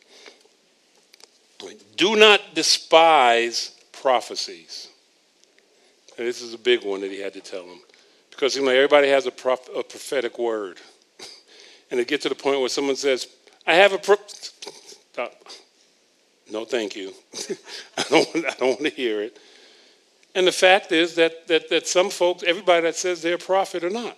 Do not despise prophecies. And this is a big one that he had to tell them. Because you know, everybody has a, prof- a prophetic word. And it gets to the point where someone says, I have a... Pro- Stop. No, thank you. I don't, I don't want to hear it. And the fact is that, that, that some folks, everybody that says they're a prophet are not.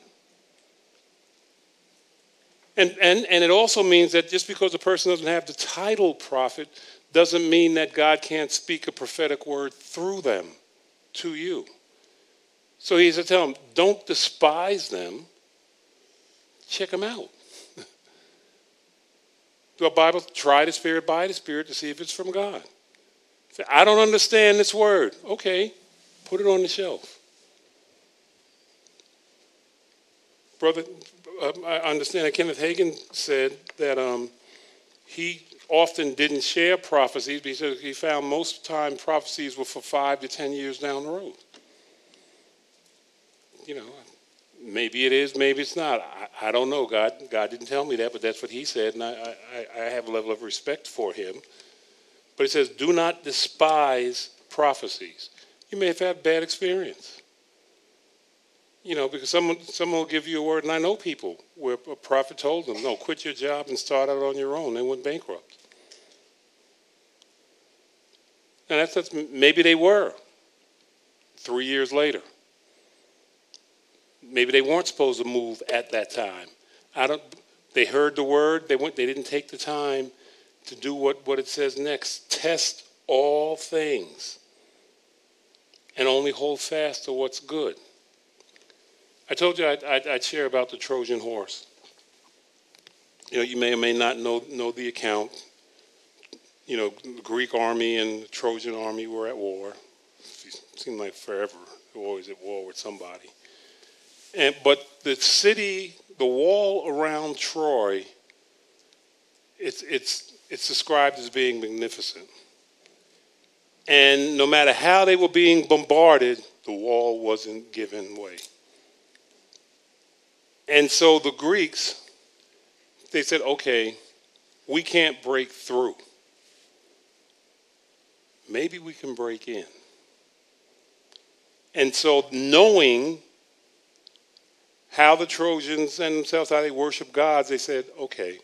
And, and, and it also means that just because a person doesn't have the title prophet doesn't mean that God can't speak a prophetic word through them to you. So he said, tell them, don't despise them. Check them out. The Bible, try the Spirit by the Spirit to see if it's from God. Say, I don't understand this word. Okay, put it on the shelf. Brother, uh, I understand that Kenneth Hagin said that um, he often didn't share prophecies because he found most time prophecies were for five to ten years down the road. You know, maybe it is, maybe it's not. I, I don't know. God God didn't tell me that, but that's what he said, and I, I, I have a level of respect for him. But he says, do not despise prophecies. You may have had bad experience. You know, because someone someone will give you a word, and I know people where a prophet told them, no, quit your job and start out on your own. They went bankrupt. And that's, that's maybe they were three years later. Maybe they weren't supposed to move at that time. I don't. They heard the word. They went. They didn't take the time to do what, what it says next. Test all things, and only hold fast to what's good. I told you I'd, I'd, I'd share about the Trojan horse. You know, you may or may not know know the account. You know, the Greek army and the Trojan army were at war. It seemed like forever. They were always at war with somebody. And, but the city, the wall around Troy, it's, it's, it's described as being magnificent. And no matter how they were being bombarded, the wall wasn't giving way. And so the Greeks, they said, okay, we can't break through. Maybe we can break in. And so knowing how the Trojans and themselves, how they worship gods, they said, okay,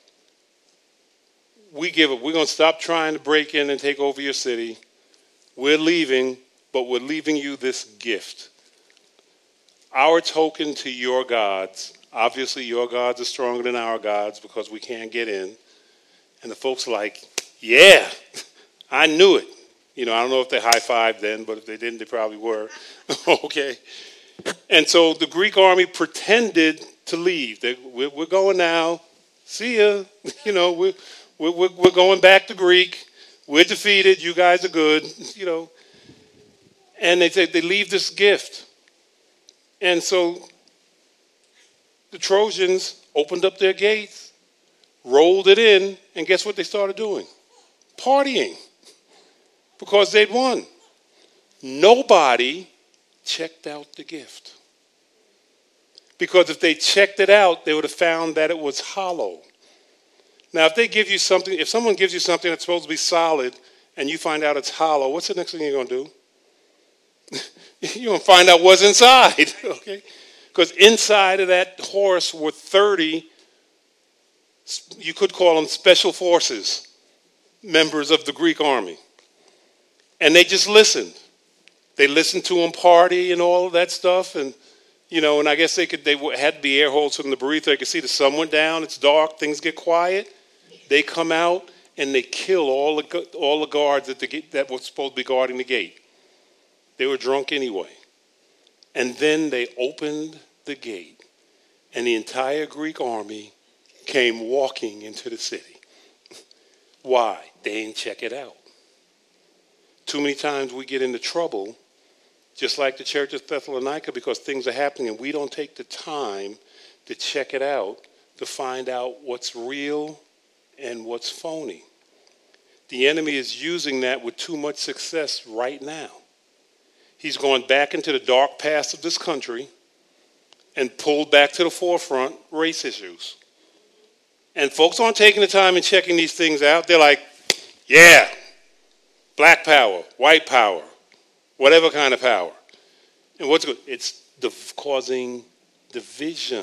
we give up. We're going to stop trying to break in and take over your city. We're leaving, but we're leaving you this gift. Our token to your gods. Obviously, your gods are stronger than our gods because we can't get in. And the folks are like, yeah, I knew it. You know, I don't know if they high-fived then, but if they didn't, they probably were. Okay. And so the Greek army pretended to leave. They, we're, we're going now. See ya. You know, we're, we're, we're going back to Greek. We're defeated. You guys are good. You know. And they said they leave this gift. And so the Trojans opened up their gates, rolled it in, and guess what they started doing? Partying. Because they'd won. Nobody checked out the gift. Because if they checked it out, they would have found that it was hollow. Now, if they give you something, if someone gives you something that's supposed to be solid and you find out it's hollow, what's the next thing you're going to do? You're going to find out what's inside, okay? Because inside of that horse were thirty, you could call them special forces, members of the Greek army. And they just listened. They listened to them party and all of that stuff. And, you know, and I guess they could, they had the air holes from the breather. They could see the sun went down. It's dark. Things get quiet. They come out and they kill all the, all the guards at the gate that were supposed to be guarding the gate. They were drunk anyway. And then they opened the gate. And the entire Greek army came walking into the city. Why? They didn't check it out. too many times we get into trouble, just like the church of Thessalonica, because things are happening and we don't take the time to check it out, to find out what's real and what's phony. The enemy is using that with too much success right now. He's gone back into the dark past of this country and pulled back to the forefront race issues. And folks aren't taking the time and checking these things out. They're like, yeah, black power, white power, whatever kind of power. And what's good? It's div- causing division.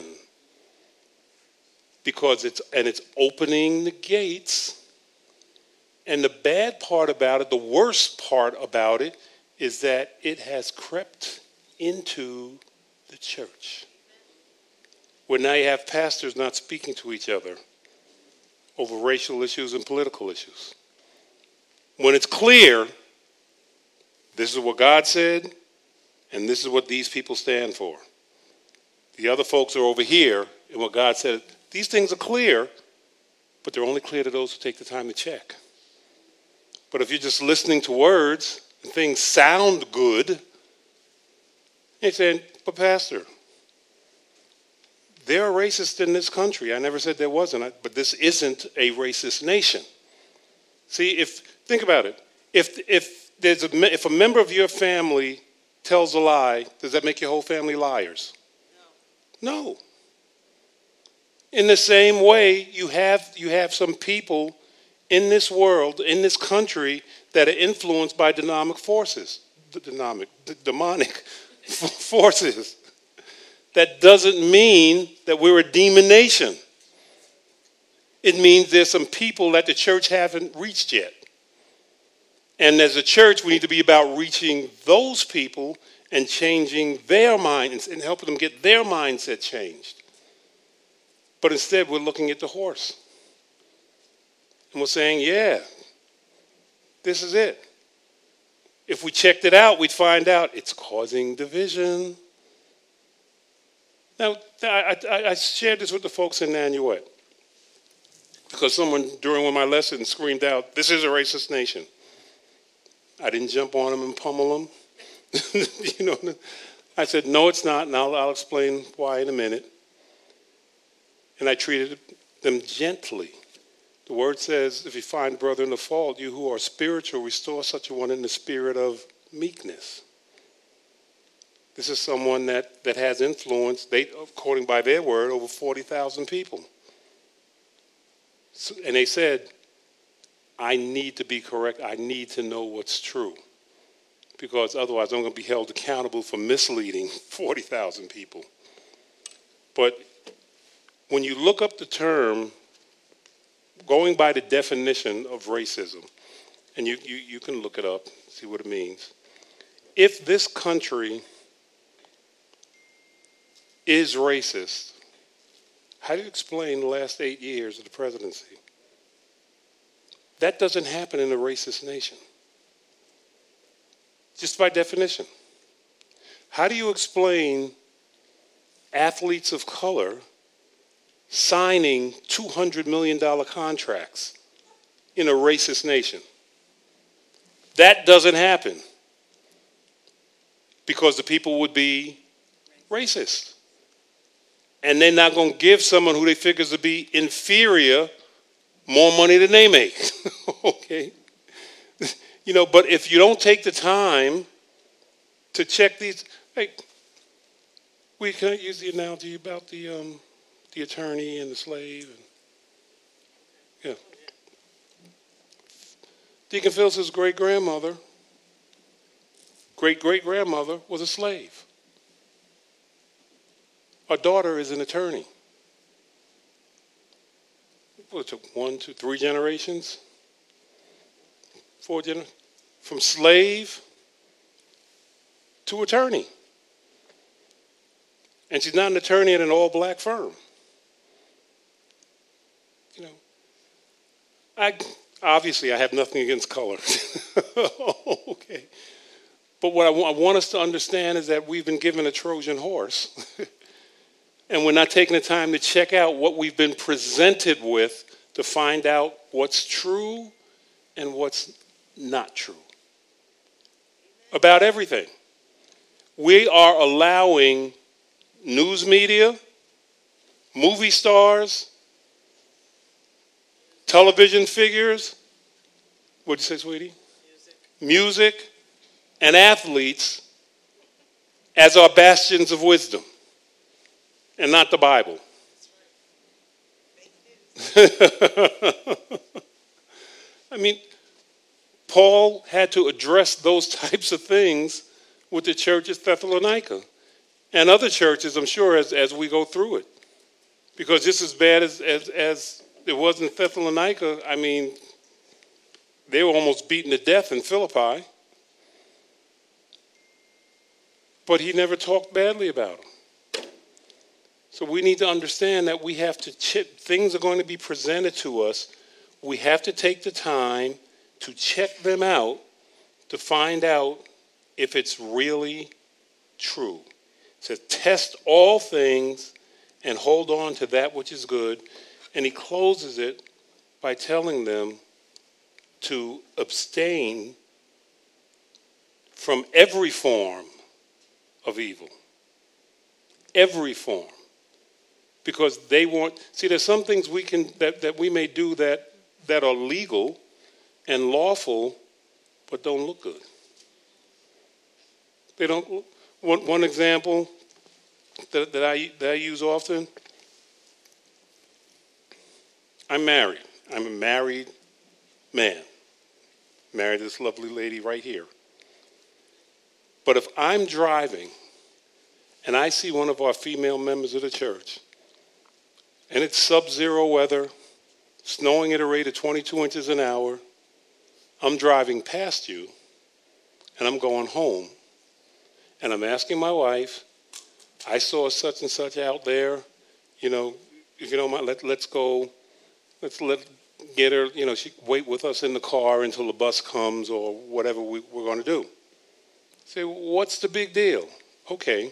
Because it's, and it's opening the gates. And the bad part about it, the worst part about it, is that it has crept into the church. Where now you have pastors not speaking to each other over racial issues and political issues. When it's clear, this is what God said, and this is what these people stand for. The other folks are over here, and what God said, these things are clear, but they're only clear to those who take the time to check. But if you're just listening to words and things sound good, you're saying, but Pastor, there are racists in this country. I never said there wasn't, but this isn't a racist nation. See, if think about it. If if there's a if a member of your family tells a lie, does that make your whole family liars? No. No. In the same way, you have you have some people in this world, in this country, that are influenced by demonic forces, demonic, demonic forces. That doesn't mean that we're a demon nation. It means there's some people that the church haven't reached yet. And as a church, we need to be about reaching those people and changing their minds and helping them get their mindset changed. But instead, we're looking at the horse. And we're saying, yeah, this is it. If we checked it out, we'd find out it's causing division. Now, I, I, I shared this with the folks in Nanuet because someone during one of my lessons screamed out, this is a racist nation. I didn't jump on them and pummel them. you know, I said, no, it's not, and I'll, I'll explain why in a minute. And I treated them gently. The word says, if you find a brother in the fault, you who are spiritual, restore such a one in the spirit of meekness. This is someone that, that has influence, they, according by their word, over forty thousand people. So, and they said, I need to be correct. I need to know what's true. Because otherwise I'm going to be held accountable for misleading forty thousand people. But when you look up the term, going by the definition of racism, and you, you, you can look it up, see what it means. If this country is racist, how do you explain the last eight years of the presidency? That doesn't happen in a racist nation. Just by definition. How do you explain athletes of color signing two hundred million dollars contracts in a racist nation? That doesn't happen because the people would be racist. And they're not going to give someone who they figure to be inferior more money than they make. Okay? You know, but if you don't take the time to check these, hey, we can use the analogy about the um, the attorney and the slave. And, yeah. Deacon Phyllis's great-grandmother, great-great-grandmother was a slave. Our daughter is an attorney. Well, it took one, two, three generations, four generations, from slave to attorney. And she's not an attorney at an all-black firm. You know, I obviously I have nothing against color. Okay. But what I want, I want us to understand is that we've been given a Trojan horse. And we're not taking the time to check out what we've been presented with to find out what's true and what's not true. about everything. We are allowing news media, movie stars, television figures, what'd you say, sweetie? Music. Music, and athletes as our bastions of wisdom, and not the Bible. I mean, Paul had to address those types of things with the church at Thessalonica and other churches, I'm sure, as, as we go through it. Because just as bad as, as, as it was in Thessalonica, I mean, they were almost beaten to death in Philippi. But he never talked badly about them. So we need to understand that we have to, chip, things are going to be presented to us. We have to take the time to check them out to find out if it's really true. It says, test all things and hold on to that which is good. And he closes it by telling them to abstain from every form of evil. Every form. Because they want, see, there's some things we can that, that we may do that, that are legal and lawful, but don't look good. They don't. One, one example that, that I that I use often. I'm married. I'm a married man. Married this lovely lady right here. But if I'm driving and I see one of our female members of the church, and it's sub-zero weather, snowing at a rate of twenty-two inches an hour, I'm driving past you, and I'm going home, and I'm asking my wife, I saw such and such out there, you know, if you don't mind, let, let's go, let's let get her, you know, she wait with us in the car until the bus comes or whatever we, we're going to do. Say, what's the big deal? Okay.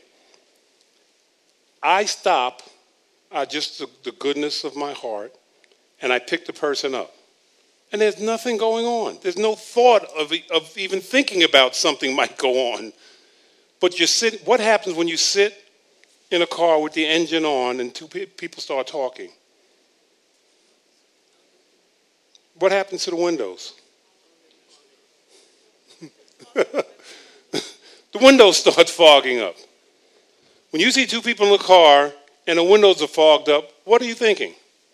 I stop, uh, just the, the goodness of my heart, and I pick the person up. And there's nothing going on. There's no thought of, of even thinking about something might go on. But you sit. What happens when you sit in a car with the engine on and two pe- people start talking? What happens to the windows? The windows start fogging up. When you see two people in the car and the windows are fogged up, what are you thinking?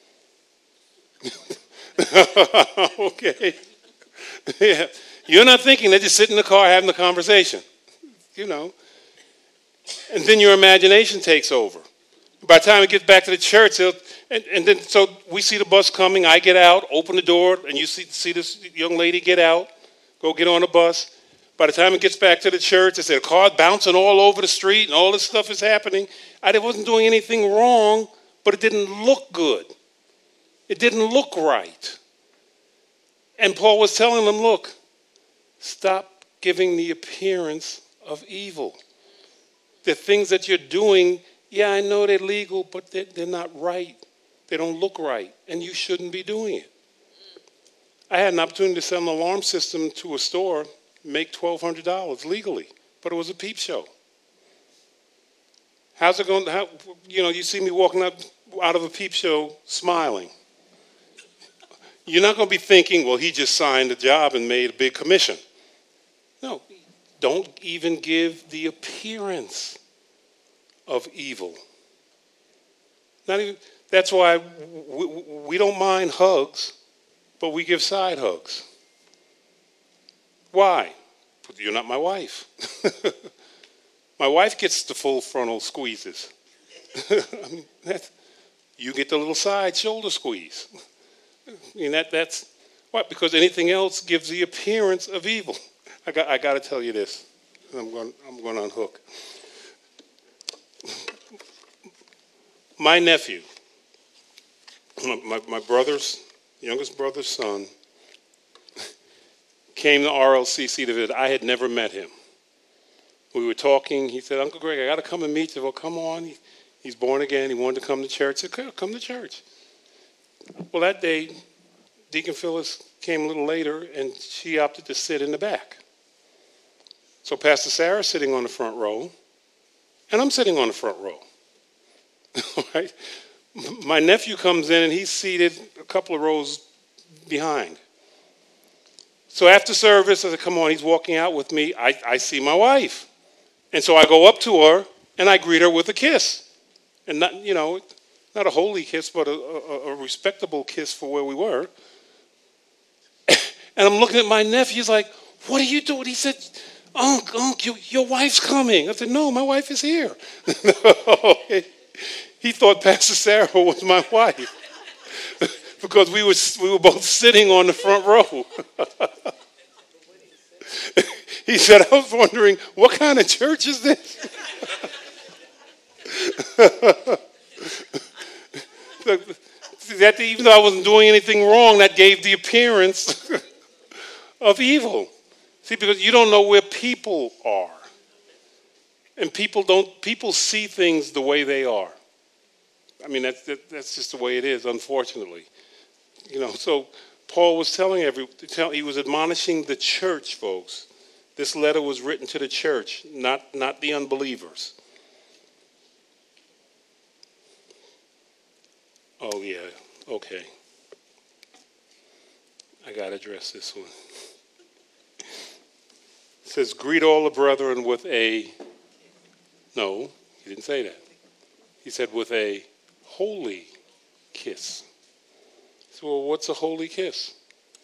Okay. Yeah. You're not thinking, they just sit in the car having the conversation. You know. And then your imagination takes over. By the time it gets back to the church, and, and then so we see the bus coming, I get out, open the door, and you see, see this young lady get out, go get on the bus. By the time it gets back to the church, I said a car bouncing all over the street and all this stuff is happening. I wasn't doing anything wrong, but it didn't look good. It didn't look right. And Paul was telling them, look, stop giving the appearance of evil. The things that you're doing, yeah, I know they're legal, but they're, they're not right. They don't look right, and you shouldn't be doing it. I had an opportunity to sell an alarm system to a store, make twelve hundred dollars legally, but it was a peep show. How's it going? How, you know, you see me walking up out of a peep show smiling. You're not going to be thinking, well, he just signed a job and made a big commission. No, don't even give the appearance of evil. Not even. That's why we, we don't mind hugs, but we give side hugs. Why? You're not my wife. My wife gets the full frontal squeezes. I mean, that's, you get the little side shoulder squeeze. I mean, that, that's what? Because anything else gives the appearance of evil. I got, I got to tell you this. I'm going, I'm going to unhook. My nephew, my, my brother's, youngest brother's son, came to R L C C to visit. I had never met him. We were talking. He said, Uncle Greg, I got to come and meet you. I said, well, come on. He, he's born again. He wanted to come to church. I said, come to church. Well, that day, Deacon Phyllis came a little later, and she opted to sit in the back. So Pastor Sarah's sitting on the front row, and I'm sitting on the front row. All right? My nephew comes in, and he's seated a couple of rows behind. So after service, I said, come on, he's walking out with me. I, I see my wife. And so I go up to her, and I greet her with a kiss. And not, you know, not a holy kiss, but a, a, a respectable kiss for where we were. And I'm looking at my nephew. He's like, what are you doing? He said, Unc, Unc, you, your wife's coming. I said, no, my wife is here. He thought Pastor Sarah was my wife because we were, we were both sitting on the front row. He said, I was wondering, what kind of church is this? That, even though I wasn't doing anything wrong, that gave the appearance of evil. See, because you don't know where people are. And people don't, people see things the way they are. I mean, that's, that, that's just the way it is, unfortunately. You know, so Paul was telling every, tell, he was admonishing the church, folks. This letter was written to the church, not, not the unbelievers. Oh, yeah, okay. I got to address this one. It says, greet all the brethren with a, no, he didn't say that. He said with a holy kiss. So, well, what's a holy kiss?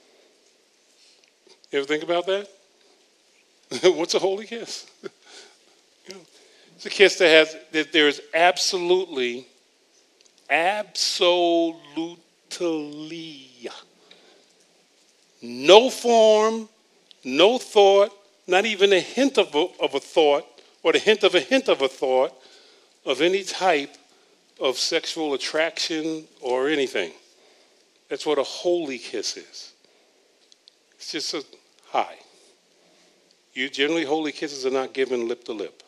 You ever think about that? What's a holy kiss? You know, it's a kiss that has, that there is absolutely, absolutely no form, no thought, not even a hint of a, of a thought, or the hint of a hint of a thought of any type of sexual attraction or anything. That's what a holy kiss is. It's just a hi. You generally, holy kisses are not given lip to lip.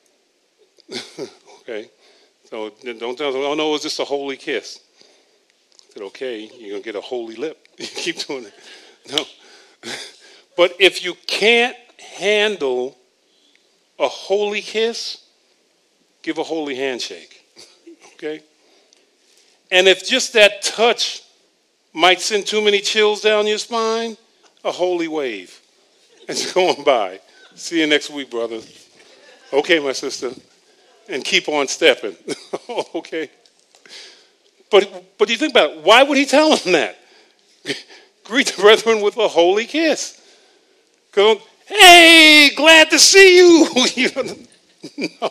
Okay? So don't tell them, oh no, is this a holy kiss? I said, okay, you're going to get a holy lip. You keep doing it. No. But if you can't handle a holy kiss, give a holy handshake. Okay? And if just that touch might send too many chills down your spine, a holy wave. It's going by. See you next week, brother. Okay, my sister. And keep on stepping. Okay? But but you think about it, why would he tell him that? Greet the brethren with a holy kiss. Go, hey, glad to see you. No.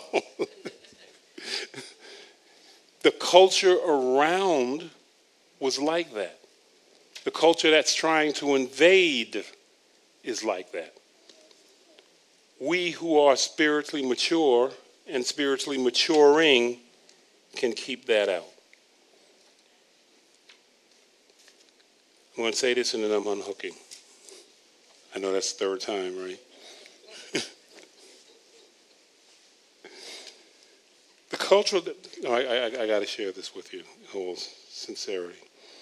The culture around was like that. The culture that's trying to invade is like that. We who are spiritually mature and spiritually maturing can keep that out. I'm going to say this and then I'm unhooking. I know that's the third time, right? The cultural, no, I, I, I got to share this with you in all sincerity.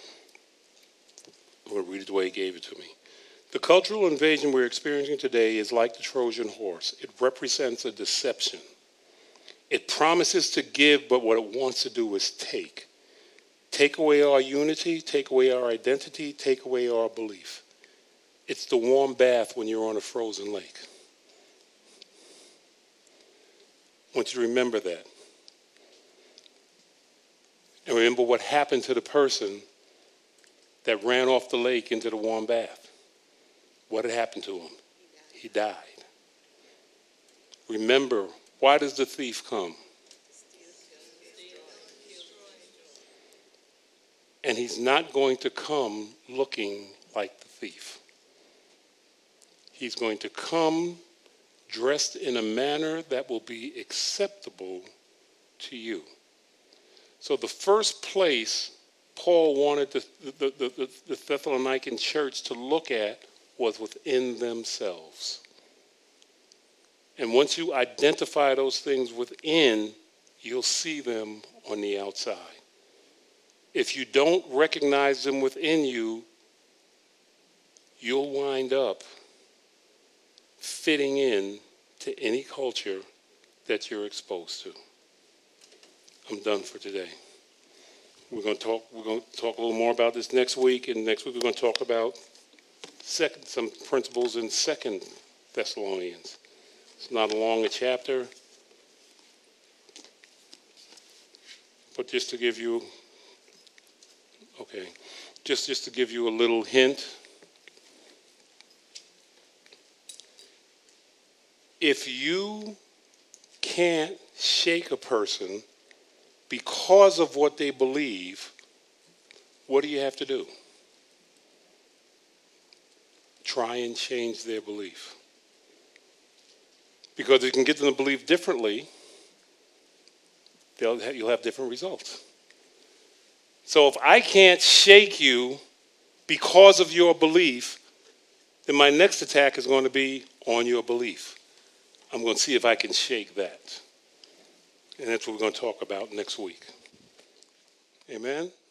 I'm going to read it the way he gave it to me. The cultural invasion we're experiencing today is like the Trojan horse. It represents a deception. It promises to give, but what it wants to do is take. Take away our unity, take away our identity, take away our belief. It's the warm bath when you're on a frozen lake. I want you to remember that. And remember what happened to the person that ran off the lake into the warm bath. What had happened to him? He died. Remember, why does the thief come? And he's not going to come looking like the thief. He's going to come dressed in a manner that will be acceptable to you. So the first place Paul wanted the, the, the, the, the Thessalonican church to look at was within themselves. And once you identify those things within, you'll see them on the outside. If you don't recognize them within you, you'll wind up fitting in to any culture that you're exposed to. I'm done for today. We're going to talk. We're going to talk a little more about this next week, and next week we're going to talk about second some principles in Second Thessalonians. It's not a long a chapter, but just to give you, okay, just just to give you a little hint. If you can't shake a person because of what they believe, what do you have to do? Try and change their belief. Because if you can get them to believe differently, they'll have, you'll have different results. So if I can't shake you because of your belief, then my next attack is going to be on your belief. I'm going to see if I can shake that. And that's what we're going to talk about next week. Amen?